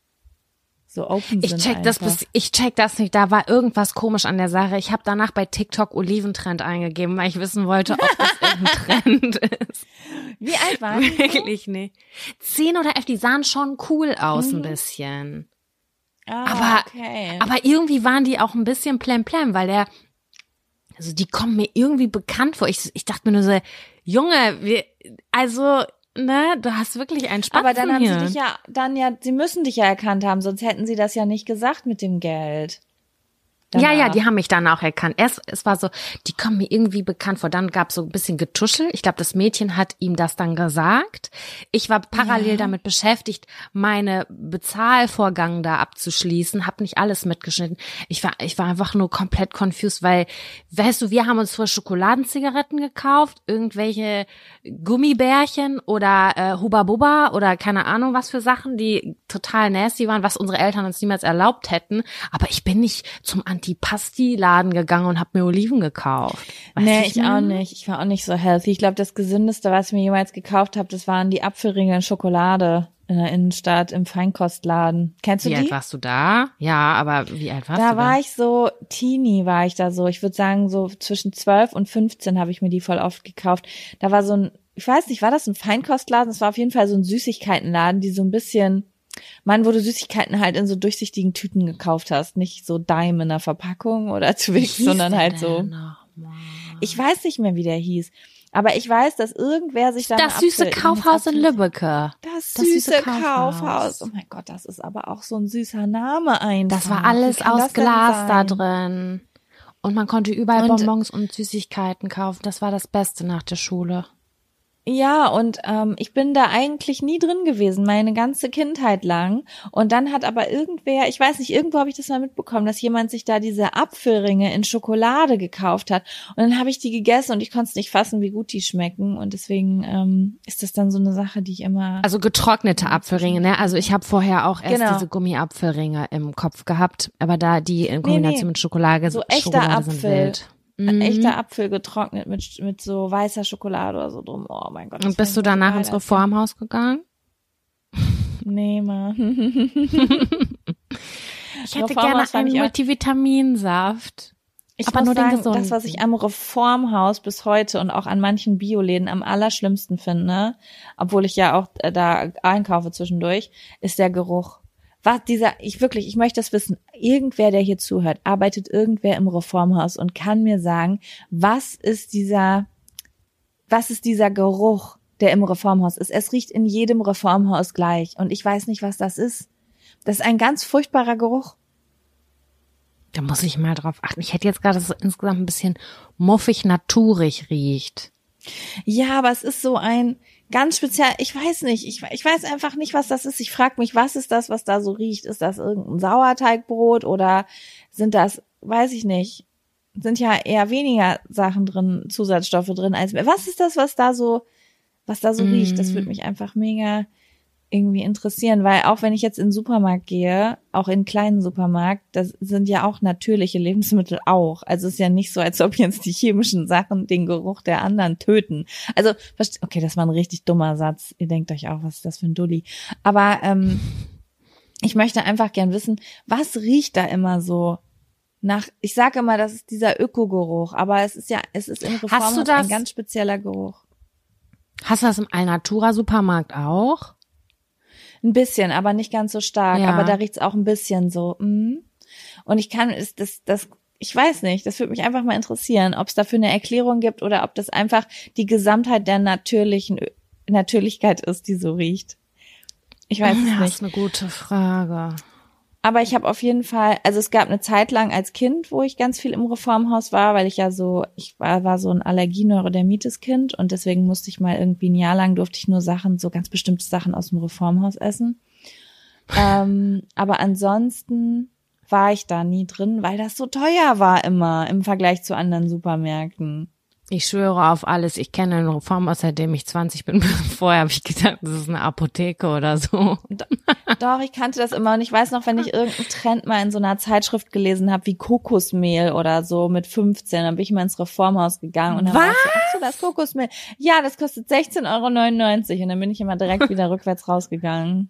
so open Ich sind. check das einfach. bis, ich check das nicht. Da war irgendwas komisch an der Sache. Ich habe danach bei TikTok Oliventrend eingegeben, weil ich wissen wollte, ob das irgendein Trend ist. Wie alt waren die? Wirklich nicht. Zehn oder elf, die sahen schon cool aus Mhm. ein bisschen. Ah, Aber, okay. aber irgendwie waren die auch ein bisschen plemplem, weil der, also die kommen mir irgendwie bekannt vor. Ich, ich dachte mir nur so, Junge, wir, also, ne, du hast wirklich einen Spaß. Aber dann haben hier. sie dich ja, dann ja, sie müssen dich ja erkannt haben, sonst hätten sie das ja nicht gesagt mit dem Geld. Ja, ja, Danach. die haben mich dann auch erkannt. Erst, es war so, die kommen mir irgendwie bekannt vor. Dann gab es so ein bisschen Getuschel. Ich glaube, das Mädchen hat ihm das dann gesagt. Ich war parallel Ja. damit beschäftigt, meine Bezahlvorgang da abzuschließen. Hab nicht alles mitgeschnitten. Ich war, ich war einfach nur komplett confused, weil, weißt du, wir haben uns früher Schokoladenzigaretten gekauft, irgendwelche Gummibärchen oder äh, Hubba Bubba oder keine Ahnung was für Sachen, die total nasty waren, was unsere Eltern uns niemals erlaubt hätten. Aber ich bin nicht zum Antipasti-Laden gegangen und habe mir Oliven gekauft. Weißt Nee, du, ich auch nicht. Ich war auch nicht so healthy. Ich glaube, das Gesündeste, was ich mir jemals gekauft habe, das waren die Apfelringe in Schokolade in der Innenstadt im Feinkostladen. Kennst du Wie die? alt warst du da? Ja, aber wie alt warst Da du war da? ich so, Teenie war ich da so. Ich würde sagen, so zwischen zwölf und fünfzehn habe ich mir die voll oft gekauft. Da war so ein ich weiß nicht, war das ein Feinkostladen? Es war auf jeden Fall so ein Süßigkeitenladen, die so ein bisschen, man, wo du Süßigkeiten halt in so durchsichtigen Tüten gekauft hast, nicht so Daim in der Verpackung oder Twix, sondern halt so. Ich weiß nicht mehr, wie der hieß. Aber ich weiß, dass irgendwer sich dann Das süße Kaufhaus in Lübbecke. Das, das süße, süße Kaufhaus. Kaufhaus. Oh mein Gott, das ist aber auch so ein süßer Name einfach. Das war alles aus Glas da drin. Und man konnte überall und, Bonbons und Süßigkeiten kaufen. Das war das Beste nach der Schule. Ja, und ähm, ich bin da eigentlich nie drin gewesen, meine ganze Kindheit lang. Und dann hat aber irgendwer, ich weiß nicht, irgendwo habe ich das mal mitbekommen, dass jemand sich da diese Apfelringe in Schokolade gekauft hat. Und dann habe ich die gegessen und ich konnte es nicht fassen, wie gut die schmecken. Und deswegen ähm, ist das dann so eine Sache, die ich immer... Also getrocknete Apfelringe, ne? Also ich habe vorher auch erst genau. diese Gummiapfelringe im Kopf gehabt. Aber da die in Kombination nee, nee. mit Schokolade, so echter Schokolade Apfel. sind wild. Ein echter Apfel getrocknet mit mit so weißer Schokolade oder so drum. Oh mein Gott. Und bist du danach ins Reformhaus gegangen? Nee, Mann. Ich hätte gerne einen Multivitaminsaft. Ich aber muss nur sagen, den gesunden. Das, was ich am Reformhaus bis heute und auch an manchen Bioläden am allerschlimmsten finde, obwohl ich ja auch da einkaufe zwischendurch, ist der Geruch. Was dieser, ich wirklich, ich möchte das wissen, irgendwer, der hier zuhört, arbeitet irgendwer im Reformhaus und kann mir sagen, was ist dieser, was ist dieser Geruch, der im Reformhaus ist? Es riecht in jedem Reformhaus gleich und ich weiß nicht, was das ist. Das ist ein ganz furchtbarer Geruch. Da muss ich mal drauf achten. Ich hätte jetzt gerade, dass es insgesamt ein bisschen muffig, naturig riecht. Ja, aber es ist so ein ganz speziell, ich weiß nicht, ich, ich weiß einfach nicht, was das ist. Ich frage mich, was ist das, was da so riecht? Ist das irgendein Sauerteigbrot oder sind das, weiß ich nicht, sind ja eher weniger Sachen drin, Zusatzstoffe drin als mehr. Was ist das, was da so, was da so mm. riecht? Das würde mich einfach mega irgendwie interessieren, weil auch wenn ich jetzt in den Supermarkt gehe, auch in einen kleinen Supermarkt, das sind ja auch natürliche Lebensmittel auch. Also es ist ja nicht so, als ob jetzt die chemischen Sachen den Geruch der anderen töten. Also, okay, das war ein richtig dummer Satz. Ihr denkt euch auch, was ist das für ein Dulli? Aber ähm, ich möchte einfach gern wissen, was riecht da immer so nach, ich sage immer, das ist dieser Ökogeruch, aber es ist ja, es ist im Reformhaus ein ganz spezieller Geruch. Hast du das im Alnatura-Supermarkt auch? Ein bisschen, aber nicht ganz so stark. Ja. Aber da riecht's auch ein bisschen so. Mm. Und ich kann, ist das, das, ich weiß nicht, das würde mich einfach mal interessieren, ob es dafür eine Erklärung gibt oder ob das einfach die Gesamtheit der natürlichen Natürlichkeit ist, die so riecht. Ich weiß es ja, nicht. Das ist eine gute Frage. Aber ich habe auf jeden Fall, also es gab eine Zeit lang als Kind, wo ich ganz viel im Reformhaus war, weil ich ja so, ich war, war so ein Allergie-Neurodermitis-Kind und deswegen musste ich mal irgendwie ein Jahr lang, durfte ich nur Sachen, so ganz bestimmte Sachen aus dem Reformhaus essen. ähm, aber ansonsten war ich da nie drin, weil das so teuer war immer im Vergleich zu anderen Supermärkten. Ich schwöre auf alles. Ich kenne ein Reformhaus, seitdem ich zwanzig bin. Vorher habe ich gedacht, das ist eine Apotheke oder so. Doch, ich kannte das immer und ich weiß noch, wenn ich irgendeinen Trend mal in so einer Zeitschrift gelesen habe, wie Kokosmehl oder so mit fünfzehn, dann bin ich mal ins Reformhaus gegangen und dann war ich so, ach so, das Kokosmehl. Ja, das kostet sechzehn Euro neunundneunzig und dann bin ich immer direkt wieder rückwärts rausgegangen.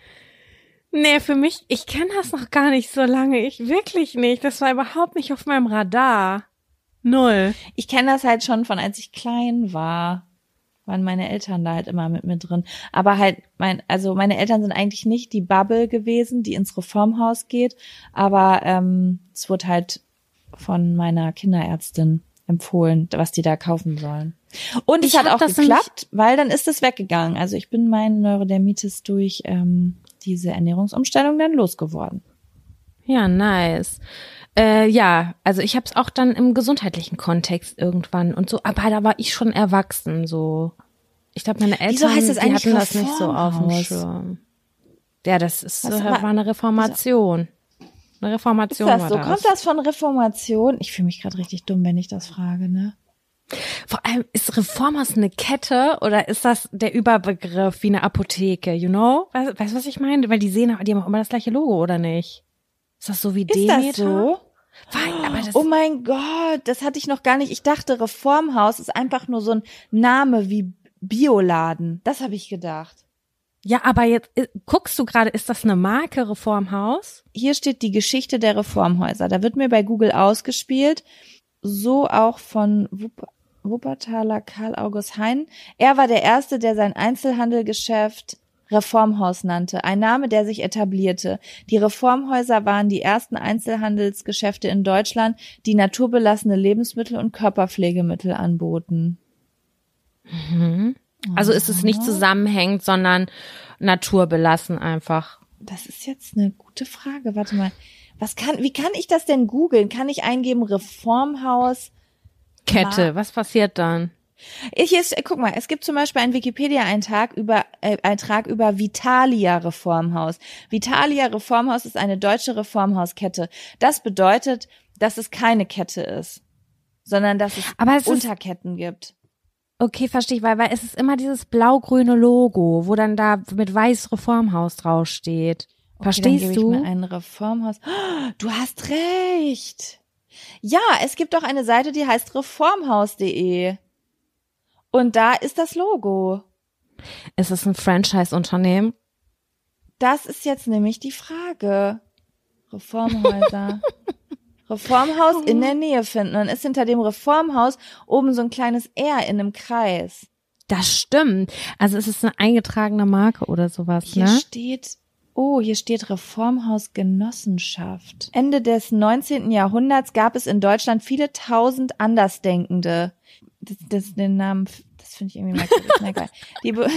Nee, für mich, ich kenne das noch gar nicht so lange. Ich wirklich nicht. Das war überhaupt nicht auf meinem Radar. Null. Ich kenne das halt schon von, als ich klein war, waren meine Eltern da halt immer mit mir drin. Aber halt, mein, also meine Eltern sind eigentlich nicht die Bubble gewesen, die ins Reformhaus geht, aber ähm, es wurde halt von meiner Kinderärztin empfohlen, was die da kaufen sollen. Und es hat auch geklappt, weil dann ist es weggegangen. Also ich bin meinen Neurodermitis durch ähm, diese Ernährungsumstellung dann losgeworden. Ja, nice. Äh, ja, also ich habe es auch dann im gesundheitlichen Kontext irgendwann und so, aber da war ich schon erwachsen, so. Ich glaube, meine Eltern, Wieso heißt das die hatten das nicht so auf dem Schirm. Ja, das ist Was, äh, war eine Reformation. Eine Reformation ist das war so? das. Kommt das von Reformation? Ich fühle mich gerade richtig dumm, wenn ich das frage, ne? Vor allem, ist Reformhaus eine Kette oder ist das der Überbegriff wie eine Apotheke, you know? Weißt du, was ich meine? Weil die sehen, die haben auch immer das gleiche Logo, oder nicht? Ist das so wie Demeter? Ist das so? Weil, aber das oh mein Gott, das hatte ich noch gar nicht. Ich dachte, Reformhaus ist einfach nur so ein Name wie Bioladen. Das habe ich gedacht. Ja, aber jetzt äh, guckst du gerade, ist das eine Marke Reformhaus? Hier steht die Geschichte der Reformhäuser. Da wird mir bei Google ausgespielt, so auch von Wupp- Wuppertaler Karl August Hein. Er war der Erste, der sein Einzelhandelgeschäft Reformhaus nannte, ein Name, der sich etablierte. Die Reformhäuser waren die ersten Einzelhandelsgeschäfte in Deutschland, die naturbelassene Lebensmittel und Körperpflegemittel anboten. Mhm. Also ist es nicht zusammenhängend, sondern naturbelassen einfach. Das ist jetzt eine gute Frage. Warte mal. Was kann, wie kann ich das denn googeln? Kann ich eingeben Reformhaus? Kette, was passiert dann? Ich ist, guck mal, es gibt zum Beispiel einen Wikipedia-Eintrag über, äh, Eintrag über Vitalia Reformhaus. Vitalia Reformhaus ist eine deutsche Reformhauskette. Das bedeutet, dass es keine Kette ist, sondern dass es, Aber es Unterketten ist, gibt. Okay, verstehe ich, weil, weil es ist immer dieses blau-grüne Logo, wo dann da mit weiß Reformhaus draufsteht. Okay, Verstehst dann gebe du? Ich mal ein Reformhaus. Oh, du hast recht. Ja, es gibt doch eine Seite, die heißt reformhaus punkt de. Und da ist das Logo. Ist es ein Franchise-Unternehmen? Das ist jetzt nämlich die Frage. Reformhäuser. Reformhaus in der Nähe finden. Dann ist hinter dem Reformhaus oben so ein kleines R in einem Kreis. Das stimmt. Also es ist eine eingetragene Marke oder sowas, hier ne? Hier steht, oh, hier steht Reformhaus Genossenschaft. Ende des neunzehnten Jahrhunderts gab es in Deutschland viele tausend Andersdenkende. Das, das, den Namen, das finde ich irgendwie merkwürdig. Na egal. Die Be-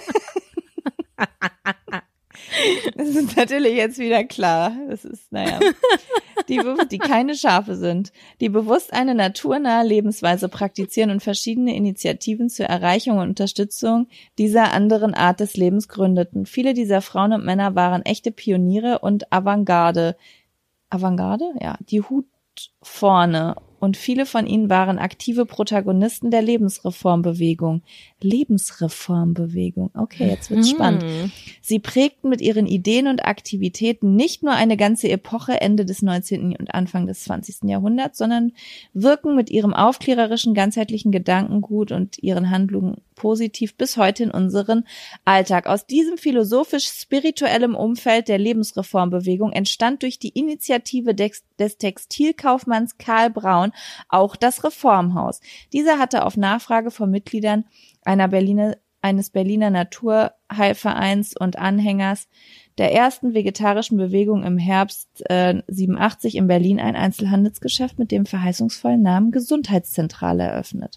Das ist natürlich jetzt wieder klar. Das ist, naja, die, die keine Schafe sind, die bewusst eine naturnahe Lebensweise praktizieren und verschiedene Initiativen zur Erreichung und Unterstützung dieser anderen Art des Lebens gründeten. Viele dieser Frauen und Männer waren echte Pioniere und Avantgarde. Avantgarde? Ja, die Hut vorne. Und viele von ihnen waren aktive Protagonisten der Lebensreformbewegung. Lebensreformbewegung. Okay, jetzt wird's hm. spannend. Sie prägten mit ihren Ideen und Aktivitäten nicht nur eine ganze Epoche Ende des neunzehnten und Anfang des zwanzigsten Jahrhunderts, sondern wirken mit ihrem aufklärerischen, ganzheitlichen Gedankengut und ihren Handlungen positiv bis heute in unseren Alltag. Aus diesem philosophisch-spirituellem Umfeld der Lebensreformbewegung entstand durch die Initiative des, des Textilkaufmanns Karl Braun auch das Reformhaus. Dieser hatte auf Nachfrage von Mitgliedern einer Berliner, eines Berliner Naturheilvereins und Anhängers der ersten vegetarischen Bewegung im Herbst äh, siebenundachtzig in Berlin ein Einzelhandelsgeschäft mit dem verheißungsvollen Namen Gesundheitszentrale eröffnet.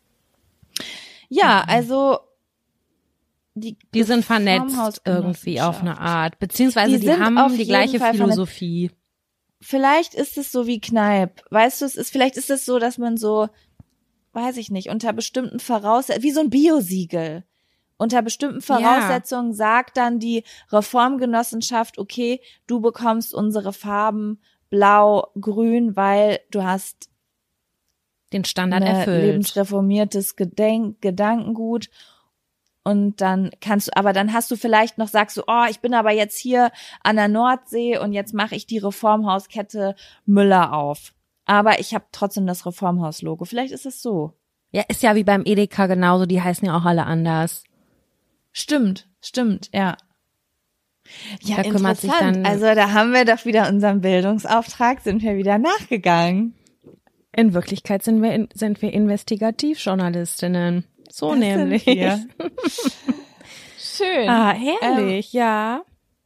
Ja, also die, die sind vernetzt irgendwie auf eine Art, beziehungsweise die, die haben die gleiche Philosophie. Vielleicht ist es so wie Kneipp, weißt du, es ist, vielleicht ist es so, dass man so, weiß ich nicht, unter bestimmten Voraussetzungen, wie so ein Biosiegel, unter bestimmten Voraussetzungen ja. sagt dann die Reformgenossenschaft, okay, du bekommst unsere Farben blau, grün, weil du hast den Standard erfüllt. Lebensreformiertes Gedenk- Gedankengut. Und dann kannst du, aber dann hast du vielleicht noch, sagst du, oh, ich bin aber jetzt hier an der Nordsee und jetzt mache ich die Reformhauskette Müller auf. Aber ich habe trotzdem das Reformhaus-Logo. Vielleicht ist es so. Ja, ist ja wie beim Edeka genauso, die heißen ja auch alle anders. Stimmt, stimmt, ja. Ja, da kümmert sich dann, also da haben wir doch wieder unseren Bildungsauftrag, sind wir wieder nachgegangen. In Wirklichkeit sind wir, in, sind wir Investigativjournalistinnen. So das nämlich. Sind wir. Schön. Ah, herrlich, ähm, ja.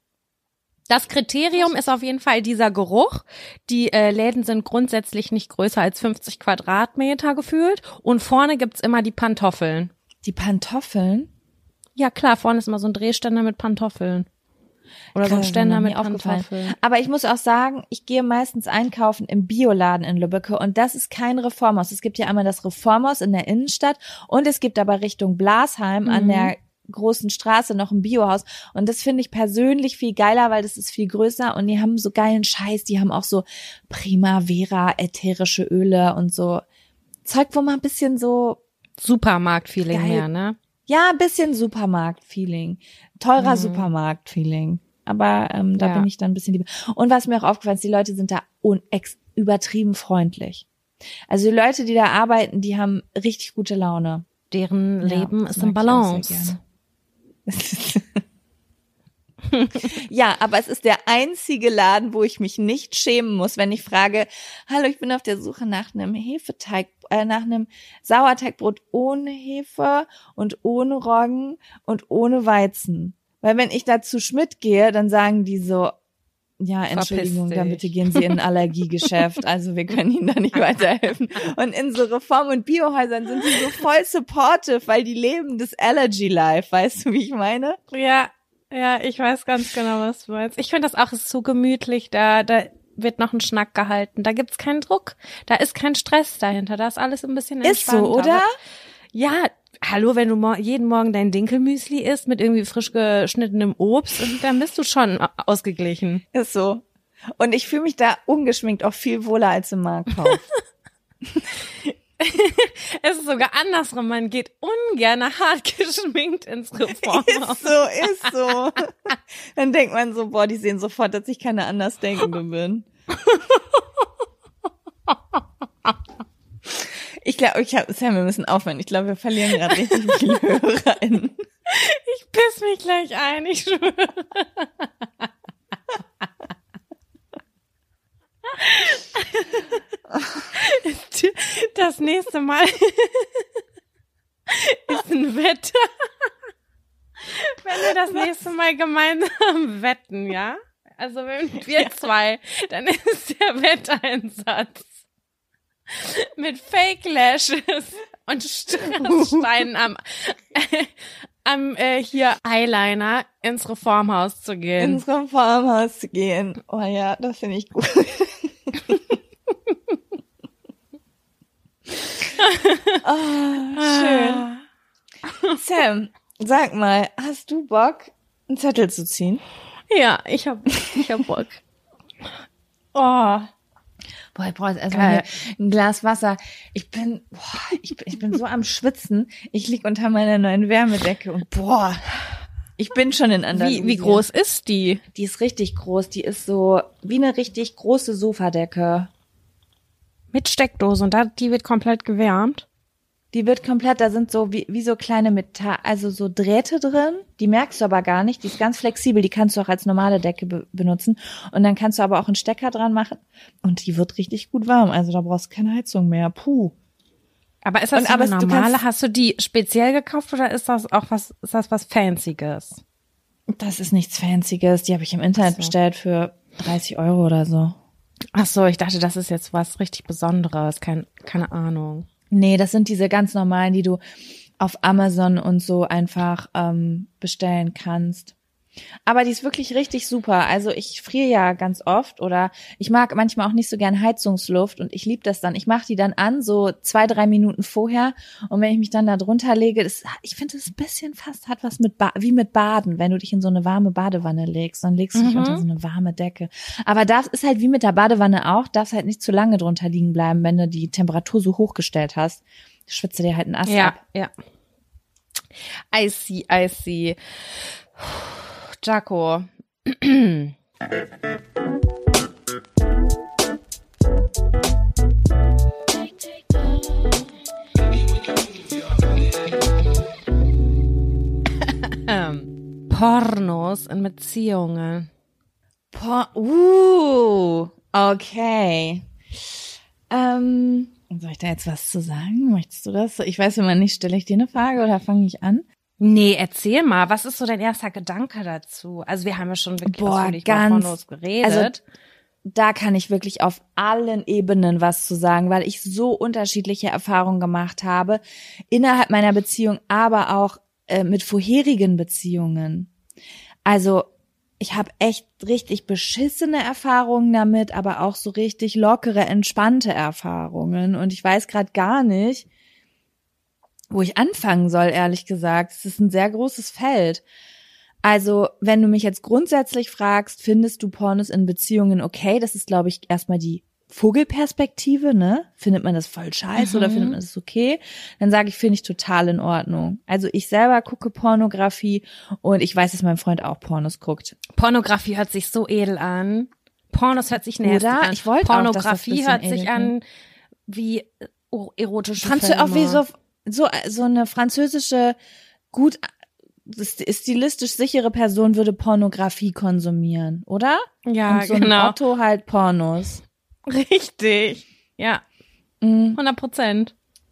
Das Kriterium ist auf jeden Fall dieser Geruch. Die äh, Läden sind grundsätzlich nicht größer als fünfzig Quadratmeter gefühlt. Und vorne gibt's immer die Pantoffeln. Die Pantoffeln? Ja klar, vorne ist immer so ein Drehständer mit Pantoffeln. Oder so ein Ständer mit Pantoffeln. Aber ich muss auch sagen, ich gehe meistens einkaufen im Bioladen in Lübbecke und das ist kein Reformhaus. Es gibt ja einmal das Reformhaus in der Innenstadt und es gibt aber Richtung Blasheim mhm. an der großen Straße noch ein Biohaus und das finde ich persönlich viel geiler, weil das ist viel größer und die haben so geilen Scheiß. Die haben auch so Primavera, ätherische Öle und so Zeug, wo man ein bisschen so Supermarkt-Feeling her, ne? Ja, ein bisschen Supermarkt-Feeling. Teurer mhm. Supermarkt-Feeling. Aber ähm, da ja. bin ich dann ein bisschen lieber. Und was mir auch aufgefallen ist, die Leute sind da unex- übertrieben freundlich. Also die Leute, die da arbeiten, die haben richtig gute Laune. Deren ja, Leben ist in Balance. Ja, aber es ist der einzige Laden, wo ich mich nicht schämen muss, wenn ich frage, hallo, ich bin auf der Suche nach einem Hefeteig, äh, nach einem Sauerteigbrot ohne Hefe und ohne Roggen und ohne Weizen. Weil wenn ich da zu Schmidt gehe, dann sagen die so, ja, Entschuldigung, dann bitte gehen Sie in ein Allergiegeschäft. Also wir können Ihnen da nicht weiterhelfen. Und in so Reform- und Biohäusern sind die so voll supportive, weil die leben das Allergy Life. Weißt du, wie ich meine? Ja, ja, ich weiß ganz genau, was du meinst. Ich finde das auch, es ist so gemütlich, da, da wird noch ein Schnack gehalten. Da gibt's keinen Druck, da ist kein Stress dahinter, da ist alles ein bisschen entspannter. Ist so, oder? Ja, hallo, wenn du mo- jeden Morgen dein Dinkelmüsli isst mit irgendwie frisch geschnittenem Obst, dann bist du schon ausgeglichen. Ist so. Und ich fühle mich da ungeschminkt auch viel wohler als im Marktkauf. Es ist sogar andersrum, man geht ungern hart geschminkt ins Reformhaus. Ist so, ist so. Dann denkt man so, boah, die sehen sofort, dass ich keine Andersdenkende bin. Ich glaube, ich hab, Sam, wir müssen aufhören. Ich glaube, wir verlieren gerade richtig viele HörerInnen. Ich piss mich gleich ein, ich schwöre. Das nächste Mal ist ein Wetter. Wenn wir das nächste Mal gemeinsam wetten, ja? Also wenn wir ja. zwei, dann ist der Wetteinsatz mit Fake Lashes und Strasssteinen am, äh, am äh, hier Eyeliner ins Reformhaus zu gehen. Ins Reformhaus zu gehen. Oh ja, das finde ich gut. Oh, schön. Sam, sag mal, hast du Bock, einen Zettel zu ziehen? Ja, ich hab, ich hab Bock. Oh. Boah, ich brauche jetzt erstmal ein Glas Wasser. Ich bin, boah, ich bin, ich bin so am Schwitzen. Ich lieg unter meiner neuen Wärmedecke und boah, ich bin schon in Andalusien. Wie, wie groß ist die? Die ist richtig groß. Die ist so wie eine richtig große Sofadecke. Mit Steckdose und da, die wird komplett gewärmt? Die wird komplett, da sind so wie, wie so kleine Metall, also so Drähte drin, die merkst du aber gar nicht, die ist ganz flexibel, die kannst du auch als normale Decke be- benutzen und dann kannst du aber auch einen Stecker dran machen und die wird richtig gut warm, also da brauchst du keine Heizung mehr, puh. Aber ist das und, so aber eine du normale, kannst, hast du die speziell gekauft oder ist das auch was, ist das was Fancyes? Das ist nichts Fancyes, die habe ich im Internet so. bestellt für dreißig Euro oder so. Ach so, ich dachte, das ist jetzt was richtig Besonderes, kein, keine Ahnung. Nee, das sind diese ganz normalen, die du auf Amazon und so einfach ähm, bestellen kannst. Aber die ist wirklich richtig super. Also ich friere ja ganz oft oder ich mag manchmal auch nicht so gern Heizungsluft und ich liebe das dann. Ich mache die dann an, so zwei, drei Minuten vorher und wenn ich mich dann da drunter lege, das, ich finde das ein bisschen fast, hat was mit ba- wie mit Baden, wenn du dich in so eine warme Badewanne legst, dann legst du dich mhm. unter so eine warme Decke. Aber das ist halt wie mit der Badewanne auch, darfst halt nicht zu lange drunter liegen bleiben, wenn du die Temperatur so hochgestellt hast. Schwitze dir halt einen Ast ja, ab. Ja, ja. I see, I see. Jaco. Pornos in Beziehungen. Por- uh, okay. Ähm, soll ich da jetzt was zu sagen? Möchtest du das? Ich weiß immer nicht, stelle ich dir eine Frage oder fange ich an? Nee, erzähl mal, was ist so dein erster Gedanke dazu? Also wir haben ja schon wirklich Boah, ausführlich ganz, über Pornos geredet. Also da kann ich wirklich auf allen Ebenen was zu sagen, weil ich so unterschiedliche Erfahrungen gemacht habe, innerhalb meiner Beziehung, aber auch äh, mit vorherigen Beziehungen. Also ich habe echt richtig beschissene Erfahrungen damit, aber auch so richtig lockere, entspannte Erfahrungen. Und ich weiß gerade gar nicht, wo ich anfangen soll, ehrlich gesagt. Es ist ein sehr großes Feld. Also, wenn du mich jetzt grundsätzlich fragst, findest du Pornos in Beziehungen okay? Das ist, glaube ich, erstmal die Vogelperspektive, ne? Findet man das voll scheiße mhm. oder findet man das okay? Dann sage ich, finde ich total in Ordnung. Also ich selber gucke Pornografie und ich weiß, dass mein Freund auch Pornos guckt. Pornografie hört sich so edel an. Pornos hört sich nasty an. Ich wollte Pornografie auch, dass das hört sich an wie erotische Fandst Filme. du auch wie so so so eine französische gut stilistisch sichere Person würde Pornografie konsumieren, oder? Ja, und so ein genau. Otto halt Pornos. Richtig. Ja. Mhm. hundert Prozent.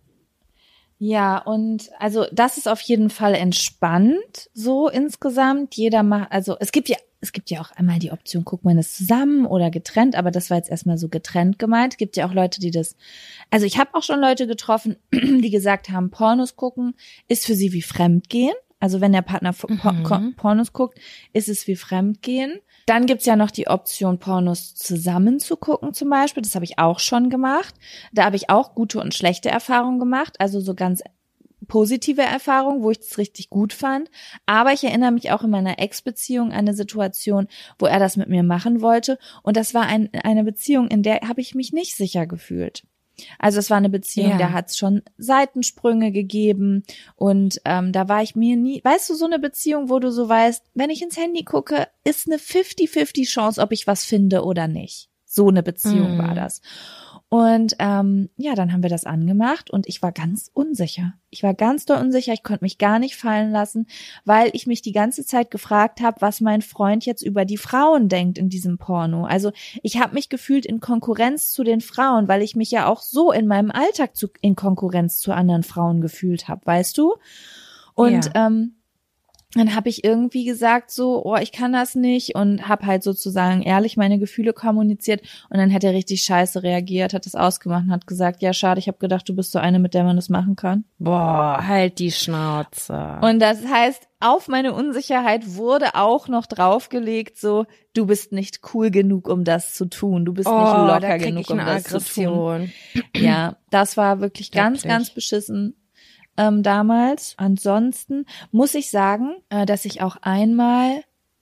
Ja, und also das ist auf jeden Fall entspannt, so insgesamt. Jeder macht, also es gibt ja, es gibt ja auch einmal die Option, guckt man es zusammen oder getrennt, aber das war jetzt erstmal so getrennt gemeint. Es gibt ja auch Leute, die das, also ich habe auch schon Leute getroffen, die gesagt haben, Pornos gucken ist für sie wie Fremdgehen. Also wenn der Partner Mhm. Pornos guckt, ist es wie Fremdgehen. Dann gibt's ja noch die Option, Pornos zusammen zu gucken zum Beispiel. Das habe ich auch schon gemacht. Da habe ich auch gute und schlechte Erfahrungen gemacht. Also so ganz positive Erfahrungen, wo ich das richtig gut fand. Aber ich erinnere mich auch in meiner Ex-Beziehung an eine Situation, wo er das mit mir machen wollte. Und das war ein, eine Beziehung, in der habe ich mich nicht sicher gefühlt. Also es war eine Beziehung, Ja. da hat es schon Seitensprünge gegeben und ähm, da war ich mir nie, weißt du, so eine Beziehung, wo du so weißt, wenn ich ins Handy gucke, ist eine fünfzig fünfzig Chance, ob ich was finde oder nicht. So eine Beziehung Mhm. war das. Und ähm, ja, dann haben wir das angemacht und ich war ganz unsicher. Ich war ganz doll unsicher, ich konnte mich gar nicht fallen lassen, weil ich mich die ganze Zeit gefragt habe, was mein Freund jetzt über die Frauen denkt in diesem Porno. Also ich habe mich gefühlt in Konkurrenz zu den Frauen, weil ich mich ja auch so in meinem Alltag zu, in Konkurrenz zu anderen Frauen gefühlt habe, weißt du? Und Ja. ähm, dann habe ich irgendwie gesagt so, oh, ich kann das nicht und habe halt sozusagen ehrlich meine Gefühle kommuniziert und dann hat er richtig scheiße reagiert, hat das ausgemacht und hat gesagt, ja schade, ich habe gedacht, du bist so eine, mit der man das machen kann. Boah, halt die Schnauze. Und das heißt, auf meine Unsicherheit wurde auch noch draufgelegt so, du bist nicht cool genug, um das zu tun, du bist oh, nicht da locker krieg genug, ich um eine das zu tun. Aggression. Ja, das war wirklich ganz, Wirklich. ganz beschissen. Ähm, damals. Ansonsten muss ich sagen, äh, dass ich auch einmal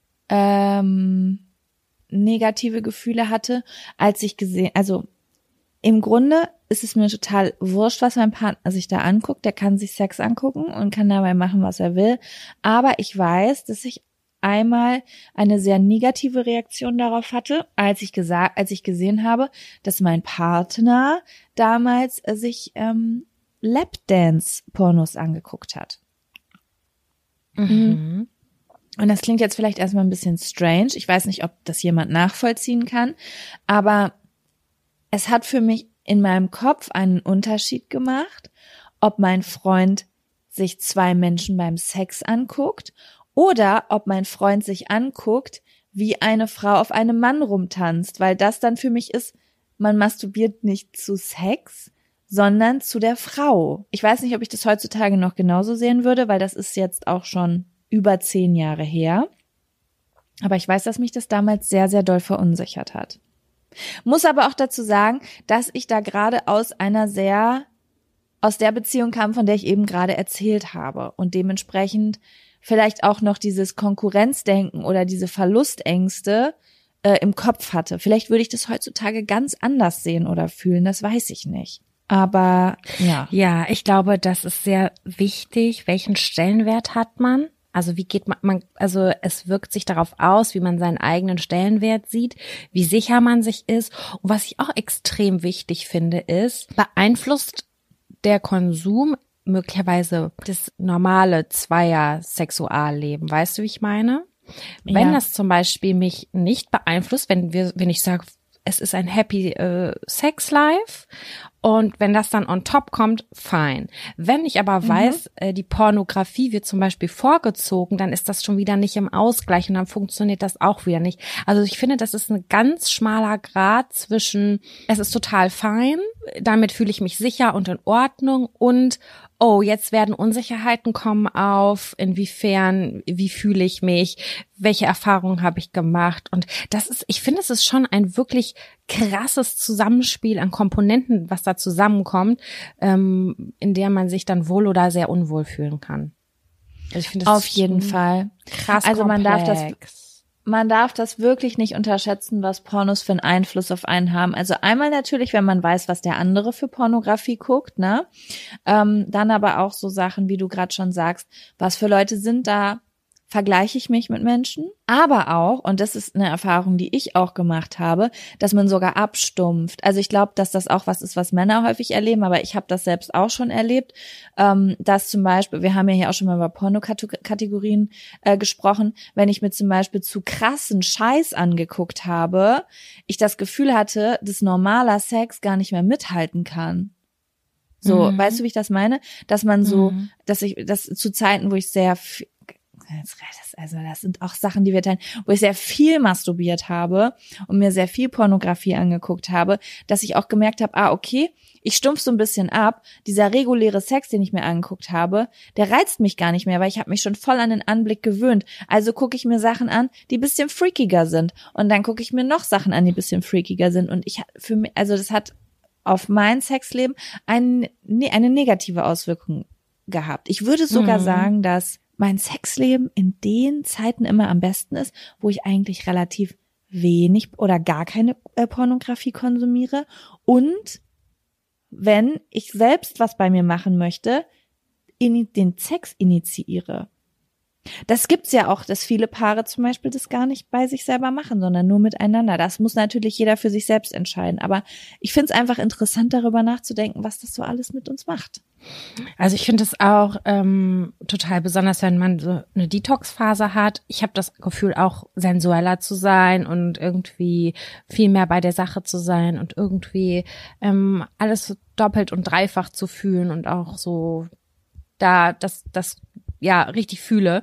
ähm, negative Gefühle hatte, als ich gesehen, also im Grunde ist es mir total wurscht, was mein Partner sich da anguckt. Der kann sich Sex angucken und kann dabei machen, was er will. Aber ich weiß, dass ich einmal eine sehr negative Reaktion darauf hatte, als ich gesagt, als ich gesehen habe, dass mein Partner damals äh, sich ähm, Lapdance-Pornos angeguckt hat. Mhm. Und das klingt jetzt vielleicht erstmal ein bisschen strange. Ich weiß nicht, ob das jemand nachvollziehen kann, aber es hat für mich in meinem Kopf einen Unterschied gemacht, ob mein Freund sich zwei Menschen beim Sex anguckt oder ob mein Freund sich anguckt, wie eine Frau auf einem Mann rumtanzt, weil das dann für mich ist, man masturbiert nicht zu Sex, sondern zu der Frau. Ich weiß nicht, ob ich das heutzutage noch genauso sehen würde, weil das ist jetzt auch schon über zehn Jahre her. Aber ich weiß, dass mich das damals sehr, sehr doll verunsichert hat. Muss aber auch dazu sagen, dass ich da gerade aus einer sehr, aus der Beziehung kam, von der ich eben gerade erzählt habe und dementsprechend vielleicht auch noch dieses Konkurrenzdenken oder diese Verlustängste äh, im Kopf hatte. Vielleicht würde ich das heutzutage ganz anders sehen oder fühlen, das weiß ich nicht. Aber ja. Ja, ich glaube, das ist sehr wichtig. Welchen Stellenwert hat man? Also wie geht man, man, also es wirkt sich darauf aus, wie man seinen eigenen Stellenwert sieht, wie sicher man sich ist. Und was ich auch extrem wichtig finde, ist, beeinflusst der Konsum möglicherweise das normale Zweier-Sexualleben. Weißt du, wie ich meine? Wenn Ja. das zum Beispiel mich nicht beeinflusst, wenn wir, wenn ich sage, es ist ein happy äh, Sex Life und wenn das dann on top kommt, fine. Wenn ich aber Mhm. weiß, äh, die Pornografie wird zum Beispiel vorgezogen, dann ist das schon wieder nicht im Ausgleich und dann funktioniert das auch wieder nicht. Also ich finde, das ist ein ganz schmaler Grat zwischen, es ist total fein, damit fühle ich mich sicher und in Ordnung und oh, jetzt werden Unsicherheiten kommen auf, inwiefern, wie fühle ich mich, welche Erfahrungen habe ich gemacht und das ist, ich finde, es ist schon ein wirklich krasses Zusammenspiel an Komponenten, was da zusammenkommt, ähm, in der man sich dann wohl oder sehr unwohl fühlen kann. Also ich finde, das Auf ist jeden schon Fall. krass Also man darf das komplex. Man darf das wirklich nicht unterschätzen, was Pornos für einen Einfluss auf einen haben. Also einmal natürlich, wenn man weiß, was der andere für Pornografie guckt, ne? Ähm, dann aber auch so Sachen, wie du gerade schon sagst, was für Leute sind da vergleiche ich mich mit Menschen, aber auch, und das ist eine Erfahrung, die ich auch gemacht habe, dass man sogar abstumpft. Also ich glaube, dass das auch was ist, was Männer häufig erleben, aber ich habe das selbst auch schon erlebt, ähm, dass zum Beispiel, wir haben ja hier auch schon mal über Pornokategorien äh, gesprochen, wenn ich mir zum Beispiel zu krassen Scheiß angeguckt habe, ich das Gefühl hatte, dass normaler Sex gar nicht mehr mithalten kann. So, mhm. Weißt du, wie ich das meine? Dass man so, mhm. dass ich, das zu Zeiten, wo ich sehr viel, also das sind auch Sachen, die wir teilen, wo ich sehr viel masturbiert habe und mir sehr viel Pornografie angeguckt habe, dass ich auch gemerkt habe, ah, okay, ich stumpf so ein bisschen ab. Dieser reguläre Sex, den ich mir angeguckt habe, der reizt mich gar nicht mehr, weil ich habe mich schon voll an den Anblick gewöhnt. Also gucke ich mir Sachen an, die ein bisschen freakiger sind. Und dann gucke ich mir noch Sachen an, die ein bisschen freakiger sind. Und ich für mich, also das hat auf mein Sexleben ein, eine negative Auswirkung gehabt. Ich würde sogar mhm. sagen, dass mein Sexleben in den Zeiten immer am besten ist, wo ich eigentlich relativ wenig oder gar keine äh, Pornografie konsumiere und wenn ich selbst was bei mir machen möchte, in den Sex initiiere. Das gibt's ja auch, dass viele Paare zum Beispiel das gar nicht bei sich selber machen, sondern nur miteinander. Das muss natürlich jeder für sich selbst entscheiden. Aber ich finde es einfach interessant, darüber nachzudenken, was das so alles mit uns macht. Also ich finde es auch ähm, total besonders, wenn man so eine Detox-Phase hat. Ich habe das Gefühl, auch sensueller zu sein und irgendwie viel mehr bei der Sache zu sein und irgendwie ähm, alles so doppelt und dreifach zu fühlen und auch so da das das ja richtig fühle.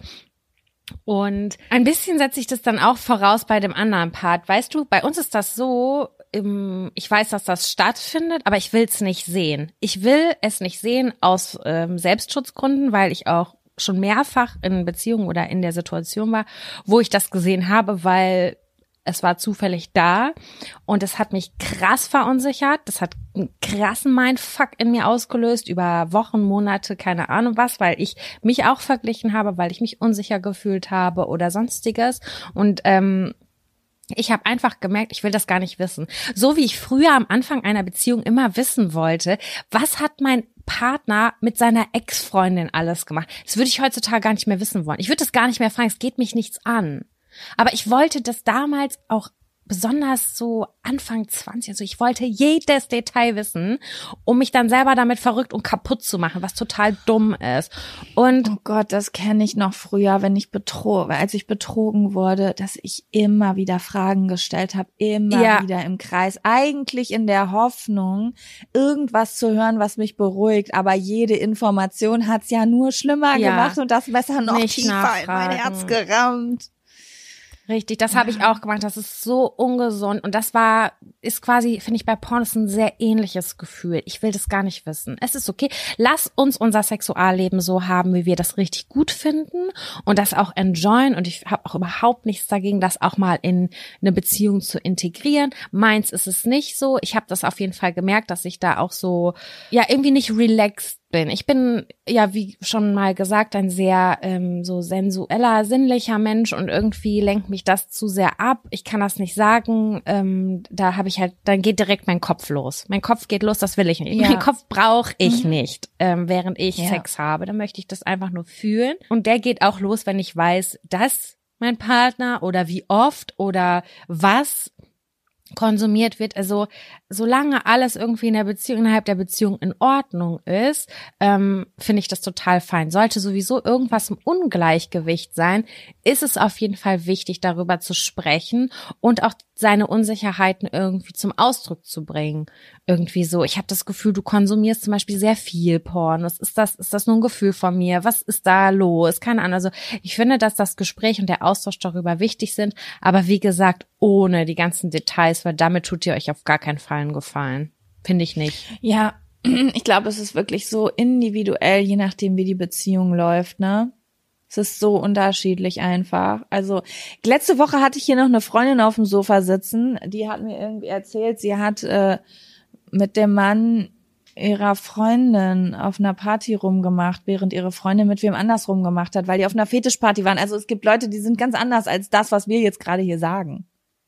Und ein bisschen setze ich das dann auch voraus bei dem anderen Part. Weißt du, bei uns ist das so, ich weiß, dass das stattfindet, aber ich will es nicht sehen. Ich will es nicht sehen aus ähm, Selbstschutzgründen, weil ich auch schon mehrfach in Beziehungen oder in der Situation war, wo ich das gesehen habe, weil es war zufällig da und es hat mich krass verunsichert. Das hat einen krassen Mindfuck in mir ausgelöst über Wochen, Monate, keine Ahnung was, weil ich mich auch verglichen habe, weil ich mich unsicher gefühlt habe oder sonstiges. Und ähm, ich habe einfach gemerkt, ich will das gar nicht wissen. So wie ich früher am Anfang einer Beziehung immer wissen wollte, was hat mein Partner mit seiner Ex-Freundin alles gemacht? Das würde ich heutzutage gar nicht mehr wissen wollen. Ich würde das gar nicht mehr fragen, es geht mich nichts an. Aber ich wollte das damals auch besonders so Anfang zwanzig, also ich wollte jedes Detail wissen, um mich dann selber damit verrückt und kaputt zu machen, was total dumm ist. Und oh Gott, das kenne ich noch früher, wenn ich betrogen, als ich betrogen wurde, dass ich immer wieder Fragen gestellt habe, immer ja. wieder im Kreis, eigentlich in der Hoffnung, irgendwas zu hören, was mich beruhigt, aber jede Information hat's ja nur schlimmer ja. gemacht und das Messer noch Nicht tiefer nachfragen. in mein Herz gerammt. Richtig, das habe ich auch gemacht. Das ist so ungesund und das war, ist quasi, finde ich, bei Pornos ein sehr ähnliches Gefühl. Ich will das gar nicht wissen. Es ist okay. Lass uns unser Sexualleben so haben, wie wir das richtig gut finden und das auch enjoyen. Und ich habe auch überhaupt nichts dagegen, das auch mal in eine Beziehung zu integrieren. Meins ist es nicht so. Ich habe das auf jeden Fall gemerkt, dass ich da auch so, ja, irgendwie nicht relaxed bin. Ich bin, ja, wie schon mal gesagt, ein sehr ähm, so sensueller, sinnlicher Mensch und irgendwie lenkt mich das zu sehr ab. Ich kann das nicht sagen. Ähm, da habe ich halt, dann geht direkt mein Kopf los. Mein Kopf geht los, das will ich nicht. Ja. Mein Kopf brauche ich mhm. nicht, ähm, während ich ja. Sex habe. Dann möchte ich das einfach nur fühlen. Und der geht auch los, wenn ich weiß, dass mein Partner oder wie oft oder was konsumiert wird. Also solange alles irgendwie in der Beziehung, innerhalb der Beziehung in Ordnung ist, ähm, finde ich das total fein. Sollte sowieso irgendwas im Ungleichgewicht sein, ist es auf jeden Fall wichtig, darüber zu sprechen und auch seine Unsicherheiten irgendwie zum Ausdruck zu bringen. Irgendwie so, ich habe das Gefühl, du konsumierst zum Beispiel sehr viel Porn. Was ist das? Ist das nur ein Gefühl von mir? Was ist da los? Keine Ahnung. Also ich finde, dass das Gespräch und der Austausch darüber wichtig sind, aber wie gesagt, ohne die ganzen Details, weil damit tut ihr euch auf gar keinen Fall einen Gefallen. Finde ich nicht. Ja, ich glaube, es ist wirklich so individuell, je nachdem, wie die Beziehung läuft, ne? Es ist so unterschiedlich einfach. Also letzte Woche hatte ich hier noch eine Freundin auf dem Sofa sitzen, die hat mir irgendwie erzählt, sie hat äh, mit dem Mann ihrer Freundin auf einer Party rumgemacht, während ihre Freundin mit wem anders rumgemacht hat, weil die auf einer Fetischparty waren. Also es gibt Leute, die sind ganz anders als das, was wir jetzt gerade hier sagen.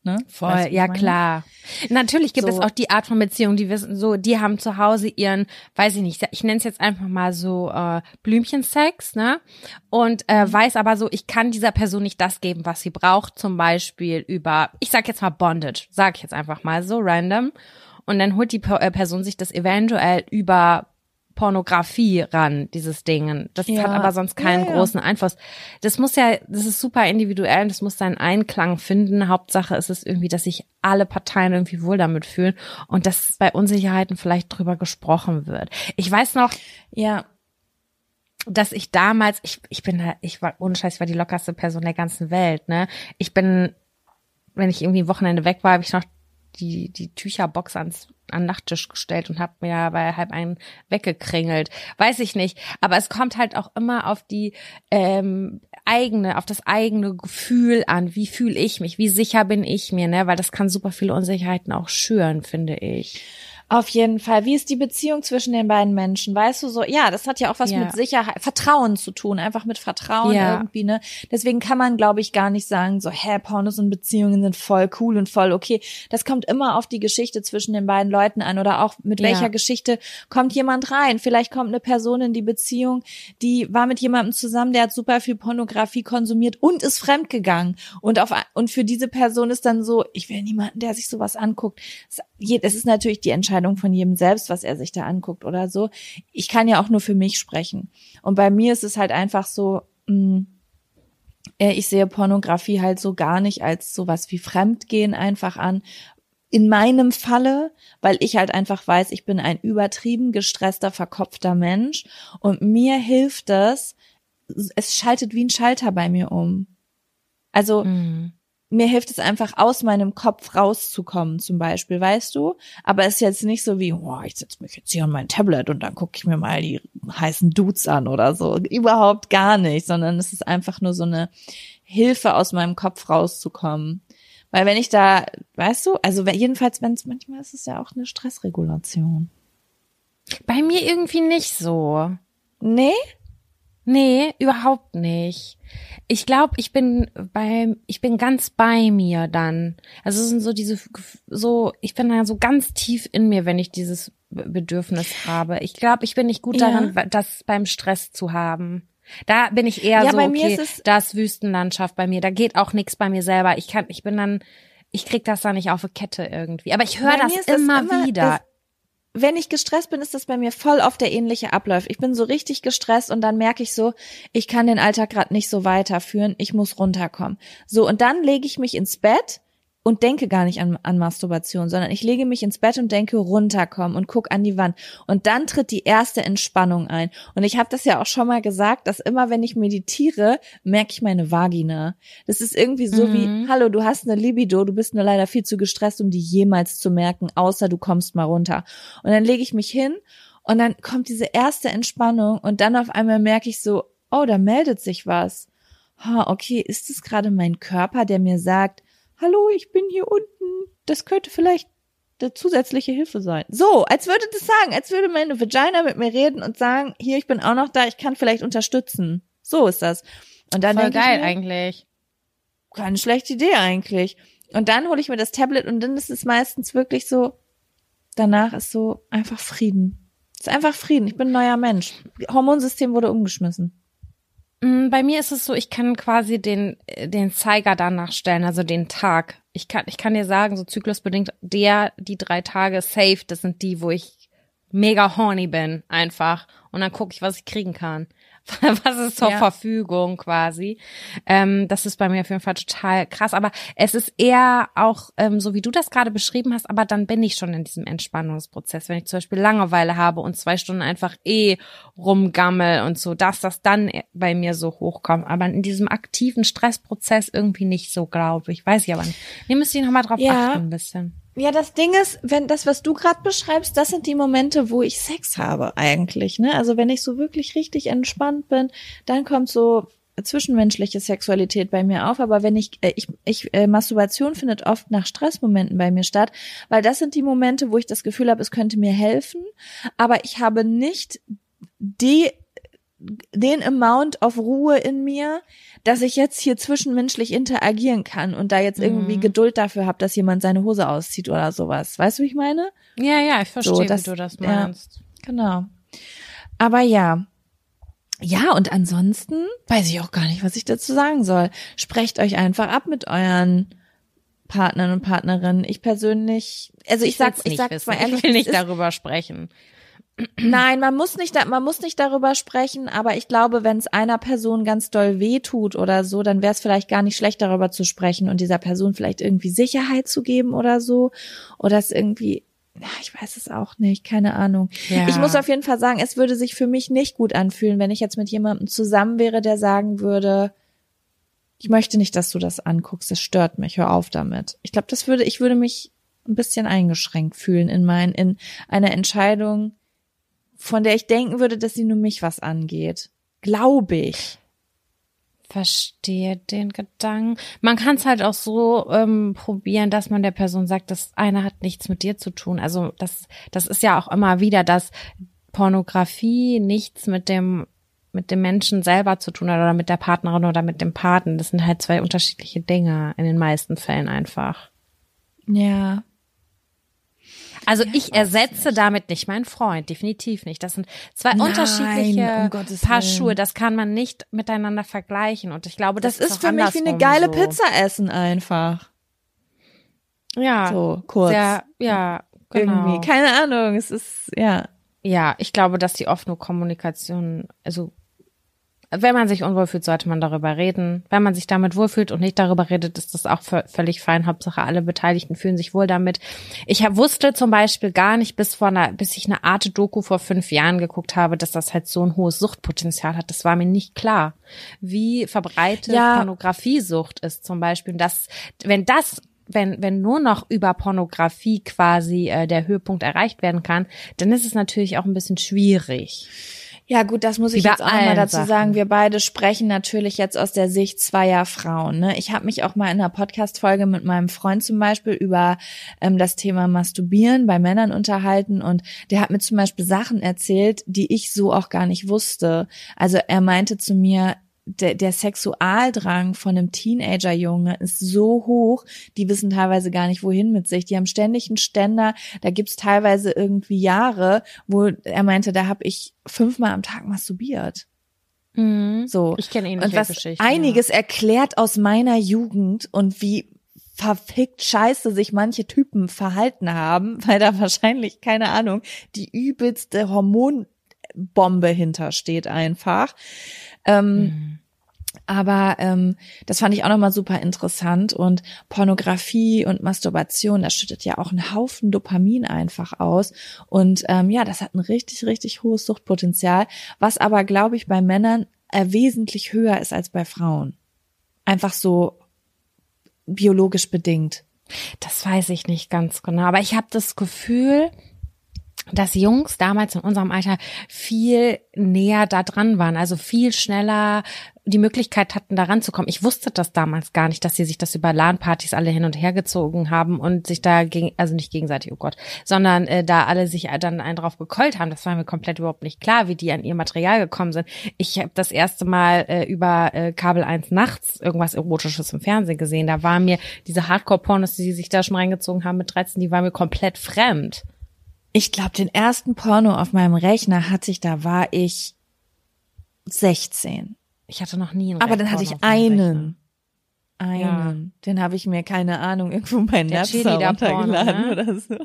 Ne? Voll, Weißt du, ja ich meine? klar. Natürlich gibt So. es auch die Art von Beziehung, die wissen so, die haben zu Hause ihren, weiß ich nicht, ich nenne es jetzt einfach mal so äh, Blümchensex, ne? Und äh, Mhm. weiß aber so, ich kann dieser Person nicht das geben, was sie braucht, zum Beispiel über, ich sag jetzt mal Bondage, sag ich jetzt einfach mal so random. Und dann holt die P- äh, Person sich das eventuell über Pornografie ran, dieses Ding. Das Ja. hat aber sonst keinen Ja, ja. großen Einfluss. Das muss ja, das ist super individuell und das muss seinen Einklang finden. Hauptsache ist es irgendwie, dass sich alle Parteien irgendwie wohl damit fühlen und dass bei Unsicherheiten vielleicht drüber gesprochen wird. Ich weiß noch, Ja. dass ich damals, ich, ich bin da, ich war, ohne Scheiß, ich war die lockerste Person der ganzen Welt, ne? Ich bin, wenn ich irgendwie ein Wochenende weg war, habe ich noch die, die Tücherbox ans, an den Nachttisch gestellt und habe mir bei halb einen weggekringelt. Weiß ich nicht. Aber es kommt halt auch immer auf die ähm, eigene, auf das eigene Gefühl an. Wie fühle ich mich? Wie sicher bin ich mir, ne? Weil das kann super viele Unsicherheiten auch schüren, finde ich. Auf jeden Fall. Wie ist die Beziehung zwischen den beiden Menschen? Weißt du so, ja, das hat ja auch was Ja. mit Sicherheit, Vertrauen zu tun, einfach mit Vertrauen Ja. irgendwie, ne? Deswegen kann man, glaube ich, gar nicht sagen, so, hä, Pornos und Beziehungen sind voll cool und voll okay. Das kommt immer auf die Geschichte zwischen den beiden Leuten an oder auch mit Ja. welcher Geschichte kommt jemand rein. Vielleicht kommt eine Person in die Beziehung, die war mit jemandem zusammen, der hat super viel Pornografie konsumiert und ist fremdgegangen. Und auf, und für diese Person ist dann so, ich will niemanden, der sich sowas anguckt. Es ist natürlich die Entscheidung von jedem selbst, was er sich da anguckt oder so. Ich kann ja auch nur für mich sprechen. Und bei mir ist es halt einfach so, mh, ich sehe Pornografie halt so gar nicht als sowas wie Fremdgehen einfach an. In meinem Falle, weil ich halt einfach weiß, ich bin ein übertrieben gestresster, verkopfter Mensch und mir hilft es, es schaltet wie ein Schalter bei mir um. Also, Mhm. mir hilft es einfach, aus meinem Kopf rauszukommen, zum Beispiel, weißt du? Aber es ist jetzt nicht so wie, oh, ich setze mich jetzt hier an mein Tablet und dann gucke ich mir mal die heißen Dudes an oder so. Überhaupt gar nicht, sondern es ist einfach nur so eine Hilfe, aus meinem Kopf rauszukommen. Weil wenn ich da, weißt du, also jedenfalls, wenn es manchmal ist es ja auch eine Stressregulation. Bei mir irgendwie nicht so. Nee? Nee, überhaupt nicht. Ich glaube, ich bin bei, ich bin ganz bei mir dann. Also es sind so diese, so, ich bin da so ganz tief in mir, wenn ich dieses Bedürfnis habe. Ich glaube, ich bin nicht gut Ja. daran, das beim Stress zu haben. Da bin ich eher Ja, so, bei mir okay, ist es- das Wüstenlandschaft bei mir, da geht auch nichts bei mir selber. Ich kann, ich bin dann, ich krieg das da nicht auf die Kette irgendwie. Aber ich höre Bei das mir ist das immer, immer- wieder. das- Wenn ich gestresst bin, ist das bei mir voll oft der ähnliche Ablauf. Ich bin so richtig gestresst und dann merke ich so, ich kann den Alltag gerade nicht so weiterführen, ich muss runterkommen. So, und dann lege ich mich ins Bett und denke gar nicht an, an Masturbation, sondern ich lege mich ins Bett und denke runterkommen und guck an die Wand. Und dann tritt die erste Entspannung ein. Und ich habe das ja auch schon mal gesagt, dass immer, wenn ich meditiere, merke ich meine Vagina. Das ist irgendwie so Mhm. wie, hallo, du hast eine Libido, du bist nur leider viel zu gestresst, um die jemals zu merken, außer du kommst mal runter. Und dann lege ich mich hin und dann kommt diese erste Entspannung und dann auf einmal merke ich so, oh, da meldet sich was. Ha, okay, ist es gerade mein Körper, der mir sagt, hallo, ich bin hier unten, das könnte vielleicht eine zusätzliche Hilfe sein. So, als würde das sagen, als würde meine Vagina mit mir reden und sagen, hier, ich bin auch noch da, ich kann vielleicht unterstützen. So ist das. Und dann Voll denke ich geil mir, eigentlich. keine schlechte Idee eigentlich. Und dann hole ich mir das Tablet und dann ist es meistens wirklich so, danach ist so einfach Frieden. Es ist einfach Frieden, ich bin ein neuer Mensch. Hormonsystem wurde umgeschmissen. Mm, Bei mir ist es so, ich kann quasi den den Zeiger danach stellen, also den Tag. Ich kann ich kann dir sagen, so zyklusbedingt, der die drei Tage safe, das sind die, wo ich mega horny bin einfach und dann gucke ich, was ich kriegen kann. Was ist zur Ja. Verfügung quasi. Ähm, das ist bei mir auf jeden Fall total krass. Aber es ist eher auch, ähm, so wie du das gerade beschrieben hast, aber dann bin ich schon in diesem Entspannungsprozess. Wenn ich zum Beispiel Langeweile habe und zwei Stunden einfach eh rumgammel und so, dass das dann bei mir so hochkommt. Aber in diesem aktiven Stressprozess irgendwie nicht so, glaube ich. Weiß ich aber nicht. Nee, müsst ihr nochmal drauf Ja. achten ein bisschen. Ja, das Ding ist, wenn das, was du gerade beschreibst, das sind die Momente, wo ich Sex habe eigentlich, ne? Also wenn ich so wirklich richtig entspannt bin, dann kommt so zwischenmenschliche Sexualität bei mir auf, aber wenn ich, äh, ich, ich äh, Masturbation findet oft nach Stressmomenten bei mir statt, weil das sind die Momente, wo ich das Gefühl habe, es könnte mir helfen, aber ich habe nicht die den Amount of Ruhe in mir, dass ich jetzt hier zwischenmenschlich interagieren kann und da jetzt irgendwie Mhm. Geduld dafür habe, dass jemand seine Hose auszieht oder sowas. Weißt du, wie ich meine? Ja, ja, ich verstehe, So, das- wie du das ja. meinst. Genau. Aber ja. Ja, und ansonsten weiß ich auch gar nicht, was ich dazu sagen soll. Sprecht euch einfach ab mit euren Partnern und Partnerinnen. Ich persönlich, also ich, sag, will's ich nicht sag wissen. mal ehrlich, ich will es nicht ist, darüber sprechen. nein, man muss nicht, da, man muss nicht darüber sprechen, aber ich glaube, wenn es einer Person ganz doll wehtut oder so, dann wäre es vielleicht gar nicht schlecht, darüber zu sprechen und dieser Person vielleicht irgendwie Sicherheit zu geben oder so. Oder es irgendwie, ja, ich weiß es auch nicht, keine Ahnung. Ja. Ich muss auf jeden Fall sagen, es würde sich für mich nicht gut anfühlen, wenn ich jetzt mit jemandem zusammen wäre, der sagen würde, ich möchte nicht, dass du das anguckst, das stört mich, hör auf damit. Ich glaube, das würde, ich würde mich ein bisschen eingeschränkt fühlen in mein, in einer Entscheidung, von der ich denken würde, dass sie nur mich was angeht. Glaube ich. Verstehe den Gedanken. Man kann es halt auch so ähm, probieren, dass man der Person sagt, das eine hat nichts mit dir zu tun. Also das, das ist ja auch immer wieder, dass Pornografie nichts mit dem mit dem Menschen selber zu tun hat oder mit der Partnerin oder mit dem Partner. Das sind halt zwei unterschiedliche Dinge in den meisten Fällen einfach. Ja. Also Ja, ich ich weiß ersetze nicht. damit nicht meinen Freund, definitiv nicht. Das sind zwei Nein, unterschiedliche um Gottes Paar Willen. Schuhe, das kann man nicht miteinander vergleichen. Und ich glaube, das, Das ist auch für mich wie eine andersrum geile so. Pizza essen einfach. Ja, So, kurz. sehr, ja, genau. Irgendwie. Keine Ahnung, es ist, ja. Ja, ich glaube, dass die offene Kommunikation, also wenn man sich unwohl fühlt, sollte man darüber reden. Wenn man sich damit wohlfühlt und nicht darüber redet, ist das auch v- völlig fein. Hauptsache alle Beteiligten fühlen sich wohl damit. Ich hab, wusste zum Beispiel gar nicht, bis vor einer, bis ich eine Art Doku vor fünf Jahren geguckt habe, dass das halt so ein hohes Suchtpotenzial hat. Das war mir nicht klar, wie verbreitet Ja. Pornografiesucht ist zum Beispiel. Und das, wenn das Wenn, wenn nur noch über Pornografie quasi äh, der Höhepunkt erreicht werden kann, dann ist es natürlich auch ein bisschen schwierig. Ja gut, das muss ich Wie bei jetzt auch nochmal allen dazu Sachen. sagen. Wir beide sprechen natürlich jetzt aus der Sicht zweier Frauen. Ne? Ich habe mich auch mal in einer Podcast-Folge mit meinem Freund zum Beispiel über ähm, das Thema Masturbieren bei Männern unterhalten und der hat mir zum Beispiel Sachen erzählt, die ich so auch gar nicht wusste. Also er meinte zu mir, der, der Sexualdrang von einem Teenager-Junge ist so hoch, die wissen teilweise gar nicht, wohin mit sich. Die haben ständig einen Ständer, da gibt's teilweise irgendwie Jahre, wo er meinte, da habe ich fünfmal am Tag masturbiert. Mhm. So. Ich kenne ähnliche Und was Geschichten. einiges erklärt aus meiner Jugend und wie verfickt scheiße sich manche Typen verhalten haben, weil da wahrscheinlich, keine Ahnung, die übelste Hormonbombe hintersteht einfach. Ähm, Mhm. Aber ähm, das fand ich auch nochmal super interessant und Pornografie und Masturbation, das schüttet ja auch einen Haufen Dopamin einfach aus und ähm, ja, das hat ein richtig, richtig hohes Suchtpotenzial, was aber, glaube ich, bei Männern äh, wesentlich höher ist als bei Frauen. Einfach so biologisch bedingt. Das weiß ich nicht ganz genau, aber ich habe das Gefühl, dass Jungs damals in unserem Alter viel näher da dran waren, also viel schneller die Möglichkeit hatten, da ranzukommen. Ich wusste das damals gar nicht, dass sie sich das über LAN-Partys alle hin und her gezogen haben und sich da, gegen, also nicht gegenseitig, oh Gott, sondern äh, da alle sich dann einen drauf gekeult haben. Das war mir komplett überhaupt nicht klar, wie die an ihr Material gekommen sind. Ich habe das erste Mal äh, über äh, Kabel eins nachts irgendwas Erotisches im Fernsehen gesehen. Da waren mir diese Hardcore-Pornos, die sie sich da schon reingezogen haben mit dreizehn, die waren mir komplett fremd. Ich glaube, den ersten Porno auf meinem Rechner hatte ich, da war ich sechzehn. Ich hatte noch nie einen Aber dann hatte ich Rechner auf meinem Rechner. einen. Einen. Den habe ich mir, keine Ahnung, irgendwo bei Der Napster Cheerleader-Porno, runtergeladen ne? oder so.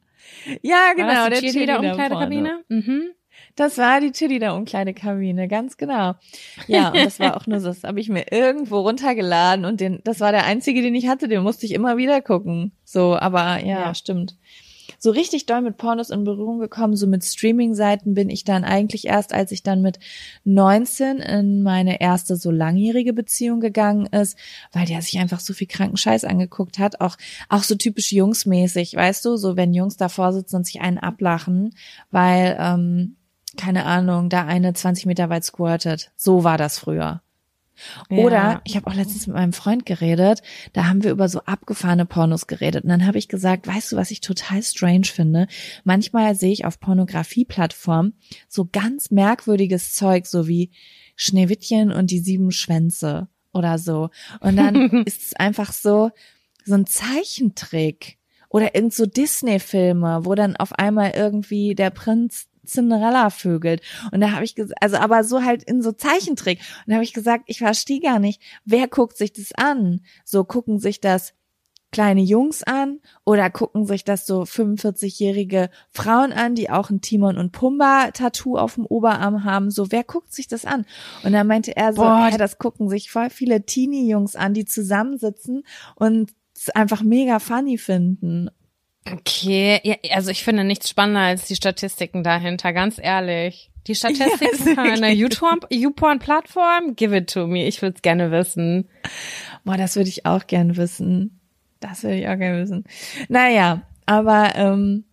Ja, genau, War das der die Cheerleader-Porno. Cheerleader-Umkleidekabine? Mhm. Das war die Cheerleader-Umkleidekabine, ganz genau. Ja, und das war auch nur so, das habe ich mir irgendwo runtergeladen und den, das war der einzige, den ich hatte, den musste ich immer wieder gucken. So, aber ja, Ja. stimmt. So richtig doll mit Pornos in Berührung gekommen, so mit Streaming-Seiten bin ich dann eigentlich erst, als ich dann mit neunzehn in meine erste so langjährige Beziehung gegangen ist, weil der sich einfach so viel kranken Scheiß angeguckt hat, auch auch so typisch jungsmäßig, weißt du, so wenn Jungs davor sitzen und sich einen ablachen, weil, ähm, keine Ahnung, da eine zwanzig Meter weit squirtet. So war das früher. Oder Ja. ich habe auch letztens mit meinem Freund geredet, da haben wir über so abgefahrene Pornos geredet und dann habe ich gesagt, weißt du, was ich total strange finde? Manchmal sehe ich auf Pornografie-Plattformen so ganz merkwürdiges Zeug, so wie Schneewittchen und die sieben Schwänze oder so. Und dann ist es einfach so, so ein Zeichentrick oder irgend so Disney-Filme, wo dann auf einmal irgendwie der Prinz Cinderella vögelt. Und da habe ich gesagt, also aber so halt in so Zeichentrick. Und da habe ich gesagt, ich verstehe gar nicht, wer guckt sich das an? So gucken sich das kleine Jungs an oder gucken sich das so fünfundvierzigjährige Frauen an, die auch ein Timon und Pumba Tattoo auf dem Oberarm haben. So, wer guckt sich das an? Und dann meinte er so, Boah. ja, das gucken sich voll viele Teenie-Jungs an, die zusammensitzen und es einfach mega funny finden. Okay, ja, also ich finde nichts spannender als die Statistiken dahinter, ganz ehrlich. Die Statistiken Ja, von einer YouPorn-Plattform, give it to me, ich würde es gerne wissen. Boah, das würde ich auch gern wissen. Das würde ich auch gerne wissen. Naja, aber ähm,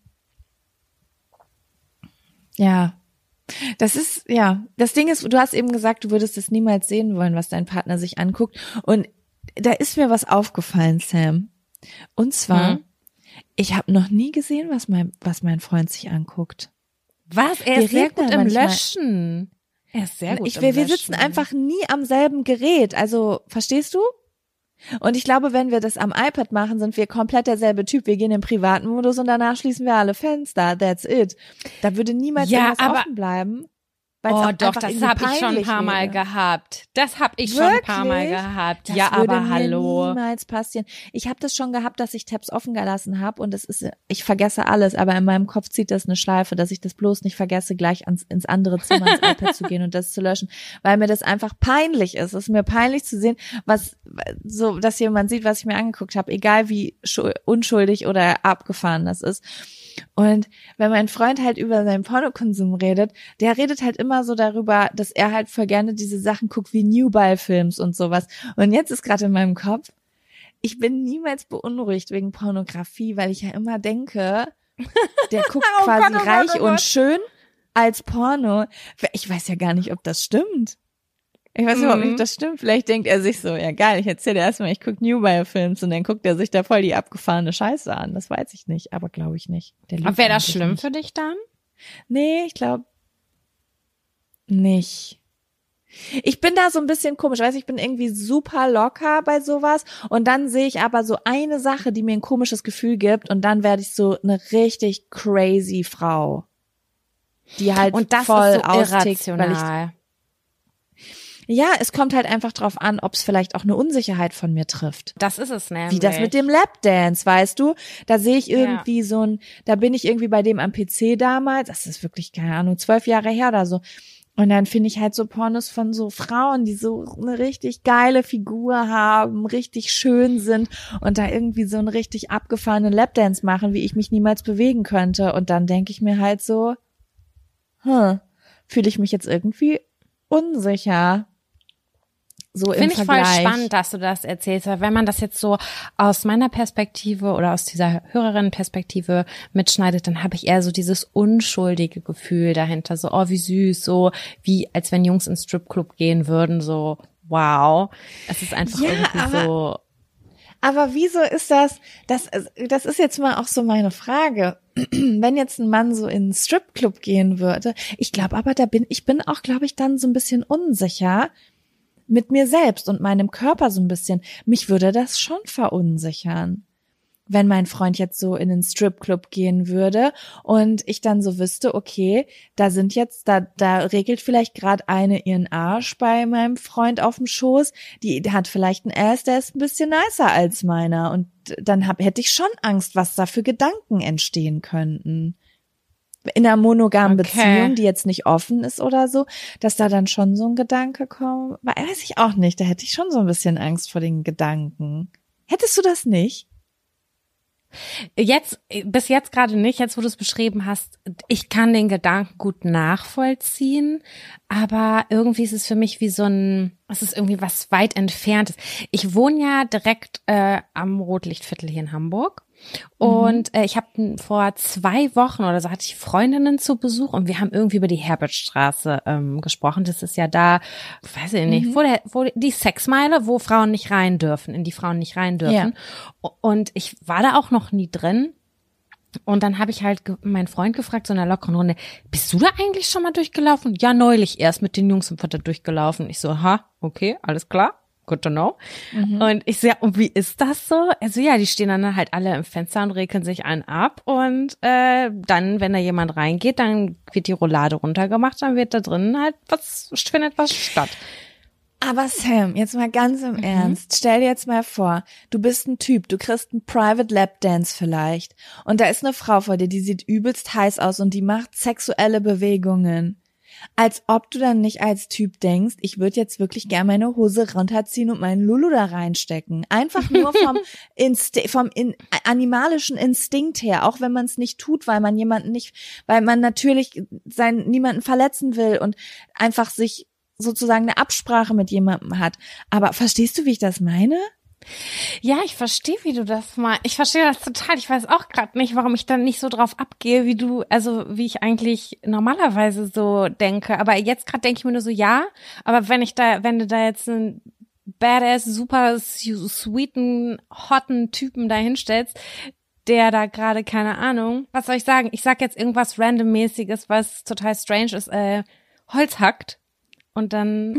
ja, das ist, ja, das Ding ist, du hast eben gesagt, du würdest es niemals sehen wollen, was dein Partner sich anguckt. Und da ist mir was aufgefallen, Sam. Und zwar, Hm. ich habe noch nie gesehen, was mein, was mein Freund sich anguckt. Was? Er Wir ist sehr reden gut ja im manchmal- Löschen. Er ist sehr gut ich, im wir, wir Löschen. sitzen einfach nie am selben Gerät. Also, verstehst du? Und ich glaube, wenn wir das am iPad machen, sind wir komplett derselbe Typ. Wir gehen im privaten Modus und danach schließen wir alle Fenster. That's it. Da würde niemals Ja, irgendwas aber- offen bleiben. weil's Oh auch doch, einfach das irgendwie habe ich schon ein peinlich paar Mal wäre. gehabt. Das habe ich schon ein paar Mal Wirklich? gehabt. Das ja, würde aber mir hallo. niemals passieren. Ich habe das schon gehabt, dass ich Tabs offen gelassen habe und es ist, ich vergesse alles, aber in meinem Kopf zieht das eine Schleife, dass ich das bloß nicht vergesse, gleich ans, ins andere Zimmer, ins iPad zu gehen und das zu löschen, weil mir das einfach peinlich ist. Es ist mir peinlich zu sehen, was so, dass jemand sieht, was ich mir angeguckt habe, egal wie schu- unschuldig oder abgefahren das ist. Und wenn mein Freund halt über seinen Pornokonsum redet, der redet halt immer so darüber, dass er halt voll gerne diese Sachen guckt wie Newbie-Films und sowas. Und jetzt ist gerade in meinem Kopf, ich bin niemals beunruhigt wegen Pornografie, weil ich ja immer denke, der guckt Oh quasi Gott, oh Gott, reich oh und Gott. schön als Porno. Ich weiß ja gar nicht, ob das stimmt. Ich weiß überhaupt nicht, Mhm. ob das stimmt. Vielleicht denkt er sich so, ja geil, ich erzähle dir erstmal, ich gucke Newbie-Films und dann guckt er sich da voll die abgefahrene Scheiße an. Das weiß ich nicht, aber glaube ich nicht. Der lügt Wäre das eigentlich schlimm nicht. für dich dann? Nee, ich glaube nicht. Ich bin da so ein bisschen komisch, weißt du, ich bin irgendwie super locker bei sowas und dann sehe ich aber so eine Sache, die mir ein komisches Gefühl gibt und dann werde ich so eine richtig crazy Frau, die halt Und das voll ist so austickt, weil ich irrational. ja, es kommt halt einfach drauf an, ob es vielleicht auch eine Unsicherheit von mir trifft. Das ist es nämlich. Wie das mit dem Lapdance, weißt du? Da sehe ich irgendwie so ein, da bin ich irgendwie bei dem am P C damals, das ist wirklich, keine Ahnung, zwölf Jahre her oder so. Und dann finde ich halt so Pornos von so Frauen, die so eine richtig geile Figur haben, richtig schön sind und da irgendwie so einen richtig abgefahrenen Lapdance machen, wie ich mich niemals bewegen könnte. Und dann denke ich mir halt so, hm, fühle ich mich jetzt irgendwie unsicher. So im Finde ich voll Vergleich. spannend, dass du das erzählst, weil wenn man das jetzt so aus meiner Perspektive oder aus dieser Hörerinnenperspektive mitschneidet, dann habe ich eher so dieses unschuldige Gefühl dahinter, so oh wie süß, so wie als wenn Jungs ins Stripclub gehen würden, so wow. Es ist einfach Ja, irgendwie aber- so. Aber wieso ist das, das, das ist jetzt mal auch so meine Frage. Wenn jetzt ein Mann so in einen Stripclub gehen würde, ich glaube aber, da bin, ich bin auch, glaube ich, dann so ein bisschen unsicher mit mir selbst und meinem Körper so ein bisschen. Mich würde das schon verunsichern, wenn mein Freund jetzt so in den Stripclub gehen würde und ich dann so wüsste, okay, da sind jetzt, da, da regelt vielleicht gerade eine ihren Arsch bei meinem Freund auf dem Schoß, die hat vielleicht einen Ass, der ist ein bisschen nicer als meiner und dann hab, hätte ich schon Angst, was da für Gedanken entstehen könnten. In einer monogamen Okay. Beziehung, die jetzt nicht offen ist oder so, dass da dann schon so ein Gedanke kommt, weiß ich auch nicht, da hätte ich schon so ein bisschen Angst vor den Gedanken. Hättest du das nicht? Jetzt, bis jetzt gerade nicht, jetzt wo du es beschrieben hast, ich kann den Gedanken gut nachvollziehen, aber irgendwie ist es für mich wie so ein, es ist irgendwie was weit Entferntes. Ich wohne ja direkt äh, am Rotlichtviertel hier in Hamburg Und äh, ich habe vor zwei Wochen oder so hatte ich Freundinnen zu Besuch und wir haben irgendwie über die Herbertstraße ähm, gesprochen. Das ist ja da, weiß ich nicht, mhm. wo, der, wo die Sexmeile, wo Frauen nicht rein dürfen, in die Frauen nicht rein dürfen. Ja. Und ich war da auch noch nie drin. Und dann habe ich halt ge- meinen Freund gefragt, so in einer lockeren Runde, bist du da eigentlich schon mal durchgelaufen? Ja, neulich erst mit den Jungs sind wir da durchgelaufen. Ich so, ha, okay, alles klar. Good to know. Mhm. Und ich so, ja, und wie ist das so? Also ja, die stehen dann halt alle im Fenster und rekeln sich einen ab und äh, dann, wenn da jemand reingeht, dann wird die Roulade runtergemacht, dann wird da drin halt was, findet was statt. Aber Sam, jetzt mal ganz im mhm. Ernst, stell dir jetzt mal vor, du bist ein Typ, du kriegst einen Private Lap Dance vielleicht und da ist eine Frau vor dir, die sieht übelst heiß aus und die macht sexuelle Bewegungen. Als ob du dann nicht als Typ denkst, ich würde jetzt wirklich gerne meine Hose runterziehen und meinen Lulu da reinstecken. Einfach nur vom, Insti- vom in- animalischen Instinkt her, auch wenn man es nicht tut, weil man jemanden nicht, weil man natürlich seinen, niemanden verletzen will und einfach sich sozusagen eine Absprache mit jemandem hat. Aber verstehst du, wie ich das meine? Ja, ich verstehe, wie du das mal. Ich verstehe das total. Ich weiß auch gerade nicht, warum ich dann nicht so drauf abgehe, wie du, also wie ich eigentlich normalerweise so denke. Aber jetzt gerade denke ich mir nur so, ja. Aber wenn ich da, wenn du da jetzt einen badass, super sweeten, hotten Typen da hinstellst, der da gerade, keine Ahnung, was soll ich sagen? Ich sag jetzt irgendwas randommäßiges, was total strange ist, äh, Holz hackt und dann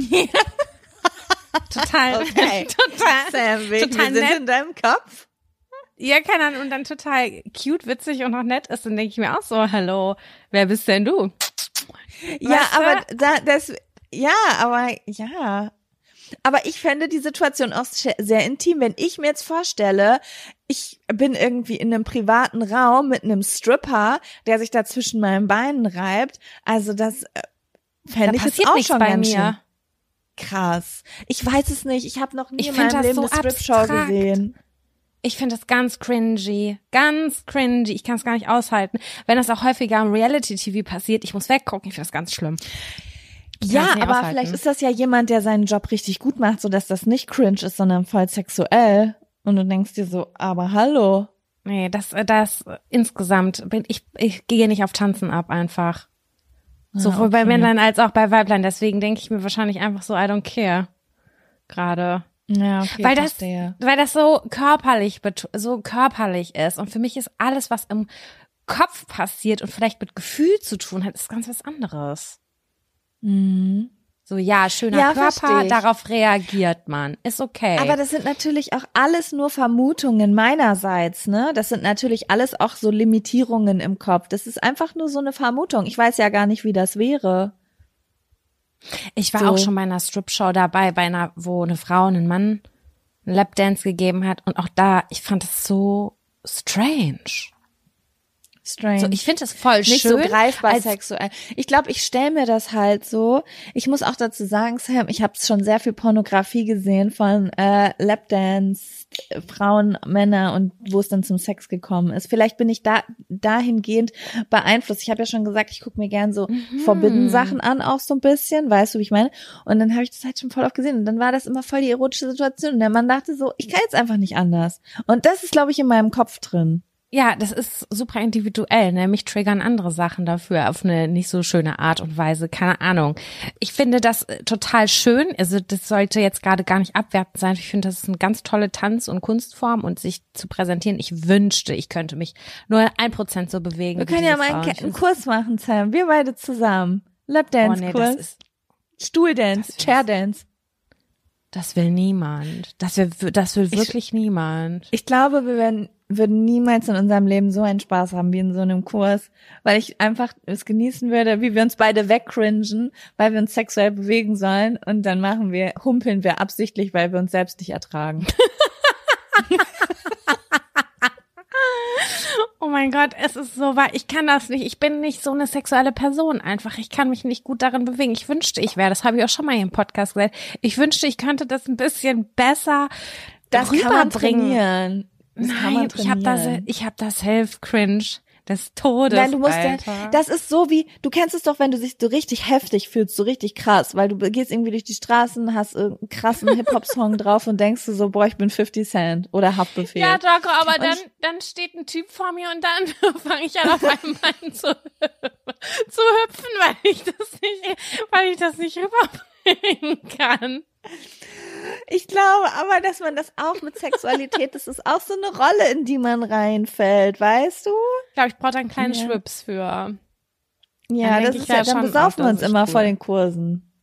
total, okay. total, Sam, wir, total wir nett. sind in deinem Kopf. Ja, keine Ahnung, und dann total cute, witzig und auch nett ist, dann denke ich mir auch so, hallo, wer bist denn du? Ja, weißt aber du? da, das, ja, aber, ja. Aber ich fände die Situation auch sehr intim, wenn ich mir jetzt vorstelle, ich bin irgendwie in einem privaten Raum mit einem Stripper, der sich da zwischen meinen Beinen reibt. Also das fände ich jetzt auch schon bei ganz mir. schön krass. Ich weiß es nicht. Ich habe noch nie Ich in find meinem das Leben so eine Strip-Show abstrakt. gesehen. Ich finde das ganz cringy, ganz cringy. Ich kann es gar nicht aushalten. Wenn das auch häufiger im Reality-T V passiert, ich muss weggucken, ich finde das ganz schlimm. Ich Ja, kann's nicht aber aushalten. vielleicht ist das ja jemand, der seinen Job richtig gut macht, sodass das nicht cringe ist, sondern voll sexuell. Und du denkst dir so, aber hallo. Nee, das, das insgesamt bin ich, ich gehe nicht auf Tanzen ab einfach. Sowohl Ah, okay. bei Männlein als auch bei Weiblein. Deswegen denke ich mir wahrscheinlich einfach so, I don't care. Gerade. Ja, okay, weil das, verstehe. weil das so körperlich, bet- so körperlich ist. Und für mich ist alles, was im Kopf passiert und vielleicht mit Gefühl zu tun hat, ist ganz was anderes. Mhm. So, ja, schöner Ja, Körper, versteh ich. darauf reagiert man. Ist okay. Aber das sind natürlich auch alles nur Vermutungen meinerseits, ne? Das sind natürlich alles auch so Limitierungen im Kopf. Das ist einfach nur so eine Vermutung. Ich weiß ja gar nicht, wie das wäre. Ich war So. auch schon bei einer Strip-Show dabei, bei einer, wo eine Frau einen Mann einen Lapdance gegeben hat. Und auch da, ich fand es so strange. Strange. So, ich finde das voll Nicht schön. so greifbar als, sexuell. Ich glaube, ich stelle mir das halt so. Ich muss auch dazu sagen, Sam, ich habe schon sehr viel Pornografie gesehen von äh, Lapdance, äh, Frauen, Männer und wo es dann zum Sex gekommen ist. Vielleicht bin ich da dahingehend beeinflusst. Ich habe ja schon gesagt, ich gucke mir gern so Mhm. Forbidden-Sachen an, auch so ein bisschen, weißt du, wie ich meine? Und dann habe ich das halt schon voll oft gesehen. Und dann war das immer voll die erotische Situation. Und der Mann dachte so, ich kann jetzt einfach nicht anders. Und das ist, glaube ich, in meinem Kopf drin. Ja, das ist super individuell, ne? Mich triggern andere Sachen dafür auf eine nicht so schöne Art und Weise, keine Ahnung. Ich finde das äh, total schön, also das sollte jetzt gerade gar nicht abwertend sein. Ich finde, das ist eine ganz tolle Tanz- und Kunstform und sich zu präsentieren. Ich wünschte, ich könnte mich nur ein Prozent so bewegen. Wir wie können ja diese mal einen, Frauen. Ke- einen Kurs machen, Sam. Wir beide zusammen. Oh nee, Lapdance-Kurs, das ist, Stuhldance, das Chairdance. das will niemand. Das will, das will wirklich niemand. Ich glaube, wir werden, würden niemals in unserem Leben so einen Spaß haben wie in so einem Kurs, weil ich einfach es genießen würde, wie wir uns beide wegcringen, weil wir uns sexuell bewegen sollen und dann machen wir, humpeln wir absichtlich, weil wir uns selbst nicht ertragen. Oh mein Gott, es ist so wahr. Ich kann das nicht. Ich bin nicht so eine sexuelle Person einfach. Ich kann mich nicht gut darin bewegen. Ich wünschte, ich wäre. Das habe ich auch schon mal hier im Podcast gesagt. Ich wünschte, ich könnte das ein bisschen besser Das kann man rüberbringen. trainieren. Das kann man Nein, ich habe trainieren. das, ich habe das Self-Cringe. des Todes, Nein, du musst Alter. ja, das ist so wie, du kennst es doch, wenn du dich so richtig heftig fühlst, so richtig krass, weil du gehst irgendwie durch die Straßen, hast irgendeinen krassen Hip-Hop-Song drauf und denkst du so, boah, ich bin fifty Cent oder Haftbefehl. Ja, Draco, aber Und dann, ich- dann steht ein Typ vor mir und dann fange ich an auf einmal an zu, zu hüpfen, weil ich das nicht, weil ich das nicht rüberbringen kann. Ich glaube aber, dass man das auch mit Sexualität, das ist auch so eine Rolle, in die man reinfällt, weißt du? Ich glaube, ich brauche da einen kleinen Ja. Schwips für. Ja, denk das ich ist ja ja, dann schon besaufen auch, wir das uns ist immer cool. vor den Kursen.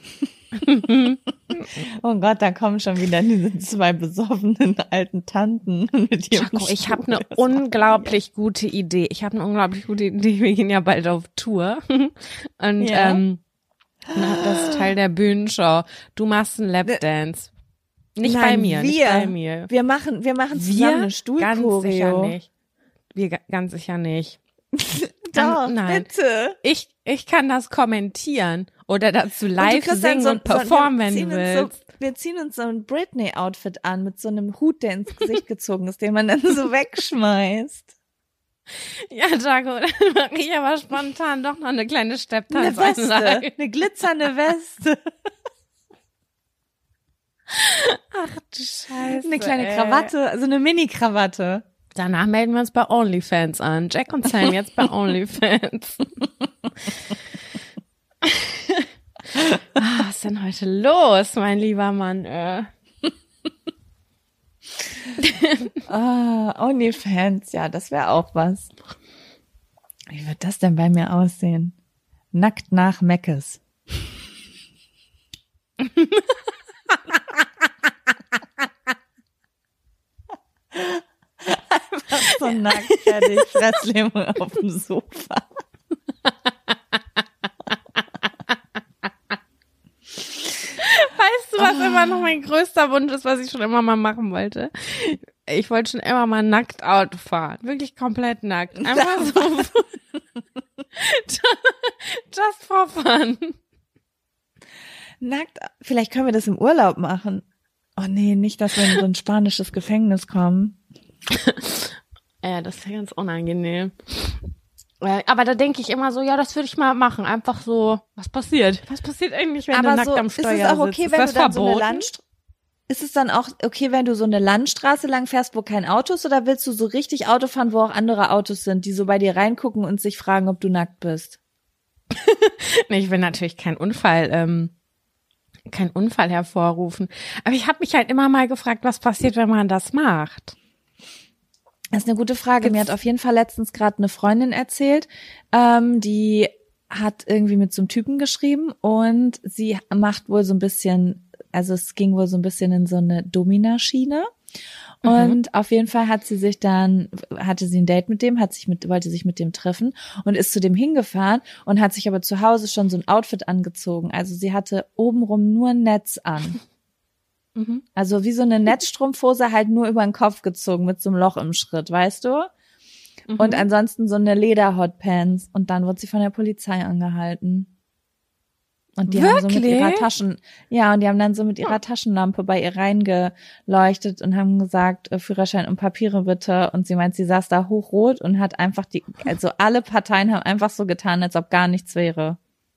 Oh Gott, da kommen schon wieder diese zwei besoffenen alten Tanten mit ihrem Jaco, ich habe Stuhl. eine Das unglaublich gute Idee. Ich habe eine unglaublich gute Idee. Wir gehen ja bald auf Tour. Und Ja. ähm, na, das ist Teil der Bühnenshow. Du machst einen Lapdance. Nicht Nein, bei mir, wir. nicht bei mir. Wir machen, wir machen zusammen Wir? eine Ganz sicher Stuhlchoreo. nicht. Wir ga- ganz sicher nicht. Doch, Nein. bitte. Ich, ich kann das kommentieren oder dazu Und du live kriegst dann singen so- und so- performen, wir wenn ziehen du uns willst. So, wir ziehen uns so ein Britney-Outfit an mit so einem Hut, der ins Gesicht gezogen ist, den man dann so wegschmeißt. Ja, Jaco, dann mache ich aber spontan doch noch eine kleine Eine Stepptanzanlage. Weste, eine glitzernde Weste, Ach du Scheiße. eine kleine ey. Krawatte, also eine Mini-Krawatte. Danach melden wir uns bei OnlyFans an. Jack und Sam jetzt bei OnlyFans. Ah, was ist denn heute los, mein lieber Mann? Äh. Ah, OnlyFans, ja, das wäre auch was. Wie wird das denn bei mir aussehen? Nackt nach Meckes. Einfach so nackt, fertig, Fresslähmung auf dem Sofa. Weißt du, was immer noch mein größter Wunsch ist, was ich schon immer mal machen wollte? Ich wollte schon immer mal nackt Auto fahren. Wirklich komplett nackt. Einfach so. Just for fun. Nackt, vielleicht können wir das im Urlaub machen. Oh nee, nicht, dass wir in so ein spanisches Gefängnis kommen. Ja, das ist ja ganz unangenehm. Äh, Aber da denke ich immer so, ja, das würde ich mal machen. Einfach so, was passiert? Was passiert eigentlich, wenn du Aber nackt so, am ist Steuer es auch okay, sitzt? wenn Ist du das dann so eine verboten? Landstraße, ist es dann auch okay, wenn du so eine Landstraße lang fährst, wo kein Auto ist, oder willst du so richtig Auto fahren, wo auch andere Autos sind, die so bei dir reingucken und sich fragen, ob du nackt bist? Nee, ich will natürlich keinen Unfall, ähm, keinen Unfall hervorrufen. Aber ich habe mich halt immer mal gefragt, was passiert, wenn man das macht. Das ist eine gute Frage. Mir hat auf jeden Fall letztens gerade eine Freundin erzählt, ähm, die hat irgendwie mit so einem Typen geschrieben und sie macht wohl so ein bisschen, also es ging wohl so ein bisschen in so eine Domina-Schiene. Und mhm. auf jeden Fall hat sie sich dann, hatte sie ein Date mit dem, hat sich mit, wollte sich mit dem treffen und ist zu dem hingefahren und hat sich aber zu Hause schon so ein Outfit angezogen. Also sie hatte obenrum nur ein Netz an. Mhm. Also wie so eine Netzstrumpfhose halt nur über den Kopf gezogen mit so einem Loch im Schritt, weißt du? Mhm. Und ansonsten so eine Leder-Hotpants. Und dann wurde sie von der Polizei angehalten. Und die haben so mit ihrer Taschen, ja, und die haben dann so mit ihrer Taschenlampe bei ihr reingeleuchtet und haben gesagt, äh, Führerschein und Papiere bitte. Und sie meint, sie saß da hochrot und hat einfach die, also alle Parteien haben einfach so getan, als ob gar nichts wäre.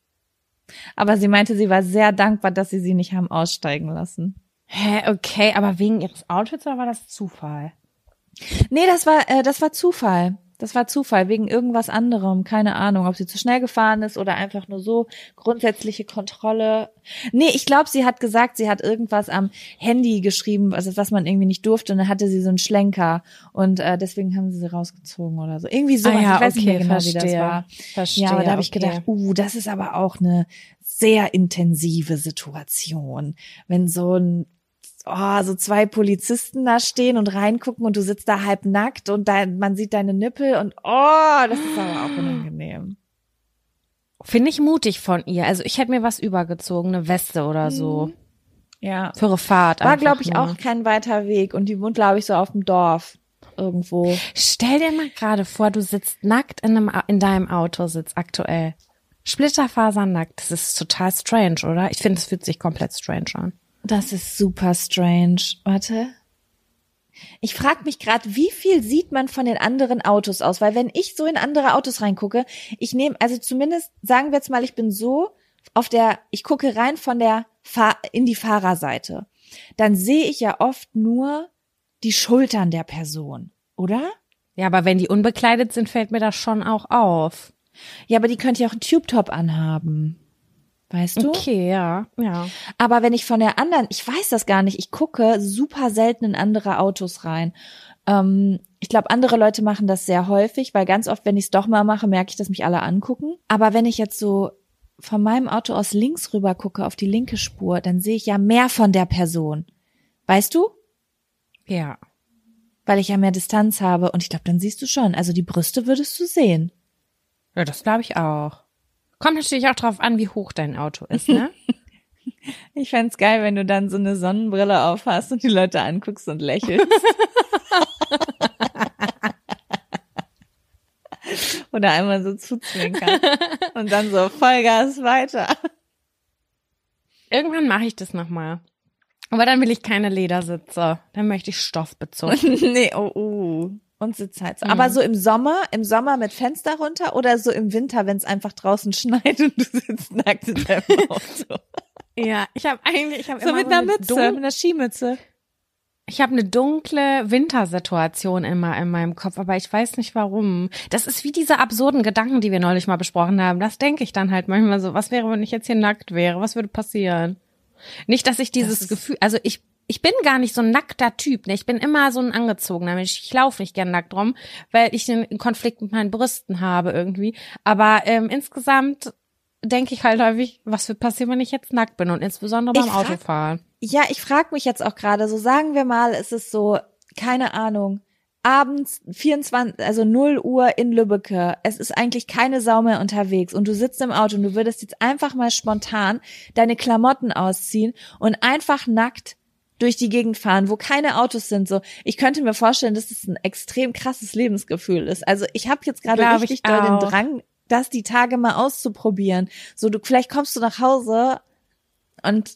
Aber sie meinte, sie war sehr dankbar, dass sie sie nicht haben aussteigen lassen. Hä, okay, aber wegen ihres Outfits oder war das Zufall? Nee, das war, äh, das war Zufall. Das war Zufall, wegen irgendwas anderem. Keine Ahnung, ob sie zu schnell gefahren ist oder einfach nur so grundsätzliche Kontrolle. Nee, ich glaube, sie hat gesagt, sie hat irgendwas am Handy geschrieben, also was man irgendwie nicht durfte. Und dann hatte sie so einen Schlenker. Und äh, deswegen haben sie sie rausgezogen oder so. Irgendwie sowas. Ah ja, ich weiß okay, nicht mehr genau, verstehe, wie das war. Verstehe, ja, aber da habe ich okay. gedacht, uh, das ist aber auch eine sehr intensive Situation. Wenn so ein Oh, so zwei Polizisten da stehen und reingucken und du sitzt da halb nackt und da, man sieht deine Nippel und oh, das ist aber auch unangenehm. Finde ich mutig von ihr. Also ich hätte mir was übergezogen, eine Weste oder so. Ja. Für ihre Fahrt. War, einfach glaube ich, nur. auch kein weiter Weg und die wohnt, glaube ich, so auf dem Dorf irgendwo. Stell dir mal gerade vor, du sitzt nackt in, einem, in deinem Autositz aktuell. Splitterfasernackt. Das ist total strange, oder? Ich finde, es fühlt sich komplett strange an. Das ist super strange. Warte. Ich frage mich gerade, wie viel sieht man von den anderen Autos aus? Weil wenn ich so in andere Autos reingucke, ich nehme, also zumindest sagen wir jetzt mal, ich bin so auf der, ich gucke rein von der Fahr- in die Fahrerseite. Dann sehe ich ja oft nur die Schultern der Person, oder? Ja, aber wenn die unbekleidet sind, fällt mir das schon auch auf. Ja, aber die könnte ja auch einen Tube-Top anhaben. Weißt du? Okay, ja, ja. Aber wenn ich von der anderen, ich weiß das gar nicht, ich gucke super selten in andere Autos rein. Ähm, ich glaube, andere Leute machen das sehr häufig, weil ganz oft, wenn ich es doch mal mache, merke ich, dass mich alle angucken. Aber wenn ich jetzt so von meinem Auto aus links rüber gucke auf die linke Spur, dann sehe ich ja mehr von der Person. Weißt du? Ja. Weil ich ja mehr Distanz habe. Und ich glaube, dann siehst du schon. Also die Brüste würdest du sehen. Ja, das glaube ich auch. Kommt natürlich auch drauf an, wie hoch dein Auto ist, ne? Ich fänd's geil, wenn du dann so eine Sonnenbrille auf hast und die Leute anguckst und lächelst. Oder einmal so zuzwinkern. Und dann so Vollgas weiter. Irgendwann mache ich das nochmal. Aber dann will ich keine Ledersitze. Dann möchte ich stoffbezogen. Nee, oh, oh. Und Sitzheizung. Mhm. Aber so im Sommer, im Sommer mit Fenster runter oder so im Winter, wenn es einfach draußen schneit und du sitzt nackt in deinem Auto. Ja, ich habe eigentlich, ich habe so immer mit so einer eine Mütze, dun- mit einer Skimütze. Ich habe eine dunkle Wintersituation immer in meinem Kopf, aber ich weiß nicht warum. Das ist wie diese absurden Gedanken, die wir neulich mal besprochen haben. Das denke ich dann halt manchmal so, was wäre, wenn ich jetzt hier nackt wäre? Was würde passieren? Nicht, dass ich dieses Das Gefühl, also ich ich bin gar nicht so ein nackter Typ, ne? Ich bin immer so ein angezogener Mensch. Ich laufe nicht gern nackt rum, weil ich den Konflikt mit meinen Brüsten habe irgendwie. Aber ähm, insgesamt denke ich halt häufig, was wird passieren, wenn ich jetzt nackt bin und insbesondere beim Ich frag- Autofahren. Ja, ich frage mich jetzt auch gerade, so sagen wir mal, es ist so, keine Ahnung, abends vierundzwanzig, also null Uhr in Lübbecke. Es ist eigentlich keine Sau mehr unterwegs und du sitzt im Auto und du würdest jetzt einfach mal spontan deine Klamotten ausziehen und einfach nackt durch die Gegend fahren, wo keine Autos sind. So, ich könnte mir vorstellen, dass das ein extrem krasses Lebensgefühl ist. Also ich habe jetzt gerade Glaub richtig ich doll den auch. Drang, das die Tage mal auszuprobieren. So, du vielleicht kommst du nach Hause und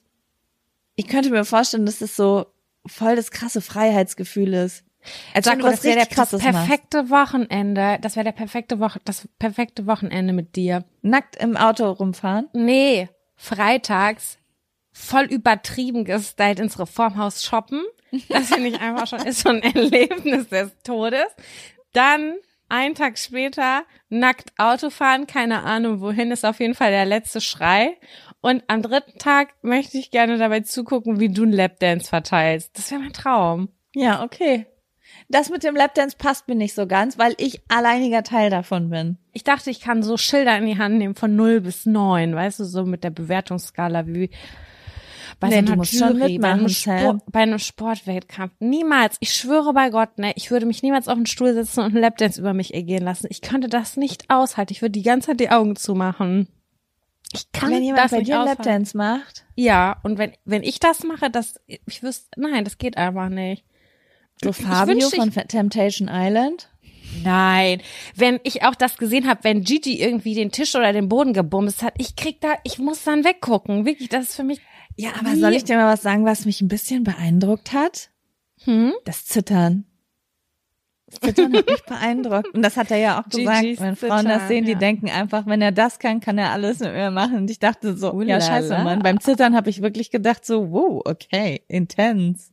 ich könnte mir vorstellen, dass das so voll das krasse Freiheitsgefühl ist. Als Sag wenn du mal, was das wäre richtig der das krasses machst. perfekte Wochenende. Das wäre der perfekte Woche, das perfekte Wochenende mit dir. Nackt im Auto rumfahren. Nee, freitags voll übertrieben gestylt ins Reformhaus shoppen. Das finde ich einfach schon, ist schon ein Erlebnis des Todes. Dann einen Tag später nackt Auto fahren, keine Ahnung wohin, ist auf jeden Fall der letzte Schrei. Und am dritten Tag möchte ich gerne dabei zugucken, wie du einen Lapdance verteilst. Das wäre mein Traum. Ja, okay. Das mit dem Lapdance passt mir nicht so ganz, weil ich alleiniger Teil davon bin. Ich dachte, ich kann so Schilder in die Hand nehmen von null bis neun, weißt du, so mit der Bewertungsskala wie bei Nee, so einer du musst schon Jury, bei einem, mitmachen, Sam. Sport, bei einem Sportwettkampf. Niemals, ich schwöre bei Gott, ne, ich würde mich niemals auf den Stuhl setzen und einen Lapdance über mich ergehen lassen. Ich könnte das nicht aushalten. Ich würde die ganze Zeit die Augen zumachen. Ich kann Wenn jemand das bei nicht dir einen aushalten. Lapdance macht, Ja, und wenn wenn ich das mache, das ich wüsste, nein, das geht einfach nicht. so Ich Fabio wünschte, von ich- Temptation Island. Nein, wenn ich auch das gesehen habe, wenn Gigi irgendwie den Tisch oder den Boden gebumst hat, ich krieg da, ich muss dann weggucken. Wirklich, das ist für mich. Ja, aber Wie- soll ich dir mal was sagen, was mich ein bisschen beeindruckt hat? Hm? Das Zittern. Das Zittern hat mich beeindruckt. Und das hat er ja auch gesagt. Gigi's Wenn Frauen das Zittern, sehen, die ja. denken einfach, wenn er das kann, kann er alles mit mir machen. Und ich dachte so, Ulala. ja scheiße, Mann. Beim Zittern habe ich wirklich gedacht so, wow, okay, intens.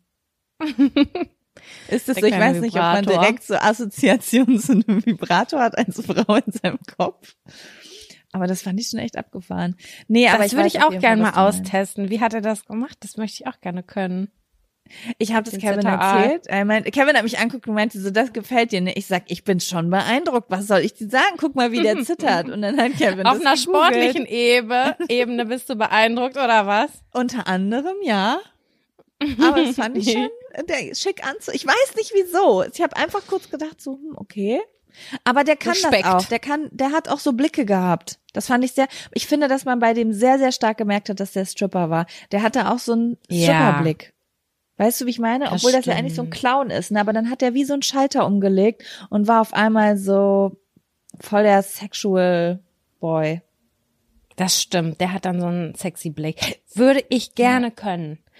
Ist es Der so, ich kleine weiß nicht, ob man Vibrator. direkt so Assoziationen zu einem Vibrator hat als Frau in seinem Kopf. Aber das fand ich schon echt abgefahren. Nee, aber Das ich würde weiß ich auf auch jeden gerne Fall, mal was du meinst. austesten. Wie hat er das gemacht? Das möchte ich auch gerne können. Ich habe das Den Kevin Z A. erzählt. Er meint, Kevin hat mich angeguckt und meinte so, das gefällt dir nicht. Ich sag, ich bin schon beeindruckt. Was soll ich dir sagen? Guck mal, wie der zittert. Und dann hat Kevin Auf das einer gegoogelt. sportlichen Ebene, Ebene bist du beeindruckt oder was? Unter anderem, ja. Aber das fand ich Nee. schon der schick anzu. Ich weiß nicht wieso. Ich habe einfach kurz gedacht so, hm, okay. Aber der kann Respekt. das auch. Der kann, der hat auch so Blicke gehabt. Das fand ich sehr. Ich finde, dass man bei dem sehr, sehr stark gemerkt hat, dass der Stripper war. Der hatte auch so einen Ja. Stripperblick. Weißt du, wie ich meine? Das Obwohl das ja stimmt. eigentlich so ein Clown ist, ne? Aber dann hat er wie so einen Schalter umgelegt und war auf einmal so voll der Sexual Boy. Das stimmt. Der hat dann so einen sexy Blick. Würde ich gerne können.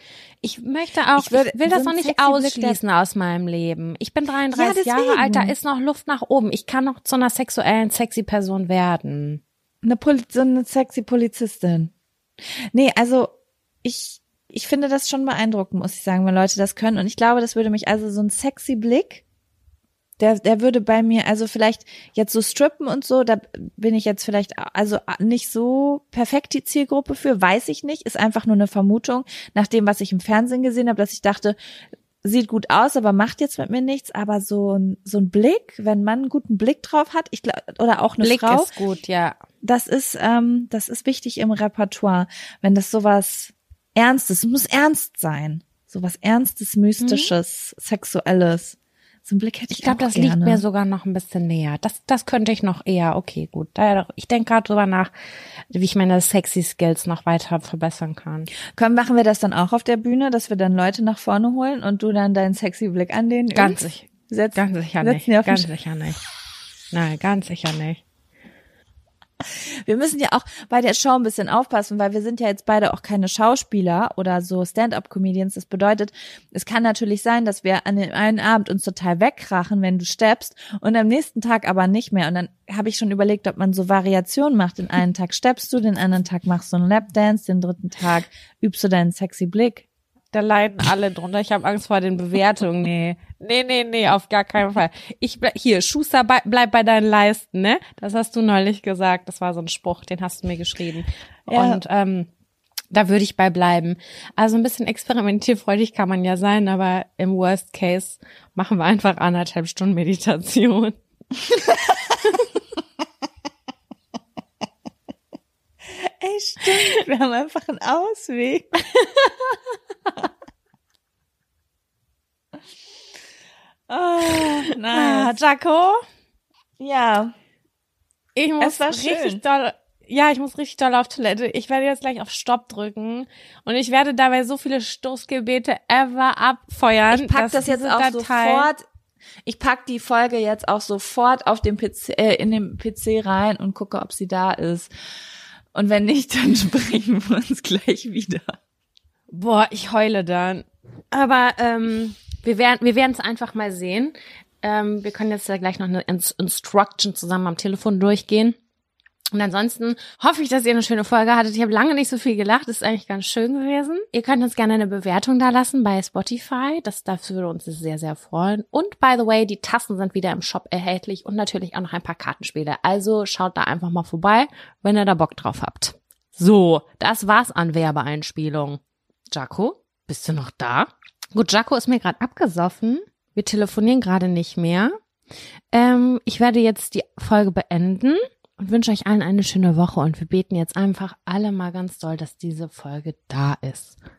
Ich möchte auch, ich, würd, ich will das so noch nicht ausschließen aus meinem Leben. Ich bin dreiunddreißig ja, Jahre alt, da ist noch Luft nach oben. Ich kann noch zu einer sexuellen, sexy Person werden. Eine Poli- so eine sexy Polizistin. Nee, also ich ich finde das schon beeindruckend, muss ich sagen, wenn Leute das können. Und ich glaube, das würde mich, also so ein sexy Blick, der der würde bei mir, also vielleicht jetzt so strippen und so, da bin ich jetzt vielleicht also nicht so perfekt die Zielgruppe für, weiß ich nicht, ist einfach nur eine Vermutung, nach dem, was ich im Fernsehen gesehen habe, dass ich dachte, sieht gut aus, aber macht jetzt mit mir nichts, aber so ein so ein Blick, wenn man einen guten Blick drauf hat, ich glaube, oder auch eine Blick Frau. Blick ist gut, ja. Das ist ähm, das ist wichtig im Repertoire, wenn das sowas Ernstes, es muss ernst sein, sowas Ernstes, Mystisches, mhm. Sexuelles. So einen Blick hätte ich, ich glaube, das gerne. liegt mir sogar noch ein bisschen näher. Das, das könnte ich noch eher, okay, gut. Daher, ich denke gerade drüber nach, wie ich meine sexy Skills noch weiter verbessern kann. Können, machen wir das dann auch auf der Bühne, dass wir dann Leute nach vorne holen und du dann deinen sexy Blick an denen Ganz sicher. Setz, ganz sicher nicht. Ganz sicher nicht. Nein, ganz sicher nicht. Wir müssen ja auch bei der Show ein bisschen aufpassen, weil wir sind ja jetzt beide auch keine Schauspieler oder so Stand-up-Comedians. Das bedeutet, es kann natürlich sein, dass wir an dem einen Abend uns total wegkrachen, wenn du steppst und am nächsten Tag aber nicht mehr. Und dann habe ich schon überlegt, ob man so Variationen macht. Den einen Tag steppst du, den anderen Tag machst du einen Lapdance, den dritten Tag übst du deinen sexy Blick. Da leiden alle drunter. Ich habe Angst vor den Bewertungen. Nee, nee, nee, nee, auf gar keinen Fall. Ich bleib, hier, Schuster, bleib bei deinen Leisten, ne? Das hast du neulich gesagt. Das war so ein Spruch, den hast du mir geschrieben. Ja. Und ähm, da würde ich bei bleiben. Also ein bisschen experimentierfreudig kann man ja sein, aber im Worst Case machen wir einfach anderthalb Stunden Meditation. Ey, stimmt, wir haben einfach einen Ausweg. Oh, nice. Ah, Jaco? Ja. Ich muss richtig doll, ja, ich muss richtig doll auf Toilette. Ich werde jetzt gleich auf Stopp drücken und ich werde dabei so viele Stoßgebete ever abfeuern. Ich pack das jetzt auch Datei sofort. Ich pack die Folge jetzt auch sofort auf dem P C, äh, in den P C rein und gucke, ob sie da ist. Und wenn nicht, dann sprechen wir uns gleich wieder. Boah, ich heule dann. Aber ähm, wir werden wir werden es einfach mal sehen. Ähm, wir können jetzt ja gleich noch eine Instruction zusammen am Telefon durchgehen. Und ansonsten hoffe ich, dass ihr eine schöne Folge hattet. Ich habe lange nicht so viel gelacht. Das ist eigentlich ganz schön gewesen. Ihr könnt uns gerne eine Bewertung da lassen bei Spotify. Das, das würde uns sehr, sehr freuen. Und by the way, die Tassen sind wieder im Shop erhältlich und natürlich auch noch ein paar Kartenspiele. Also schaut da einfach mal vorbei, wenn ihr da Bock drauf habt. So, das war's an Werbeeinspielung. Jaco, bist du noch da? Gut, Jaco ist mir gerade abgesoffen. Wir telefonieren gerade nicht mehr. Ähm, ich werde jetzt die Folge beenden und wünsche euch allen eine schöne Woche. Und wir beten jetzt einfach alle mal ganz doll, dass diese Folge da ist.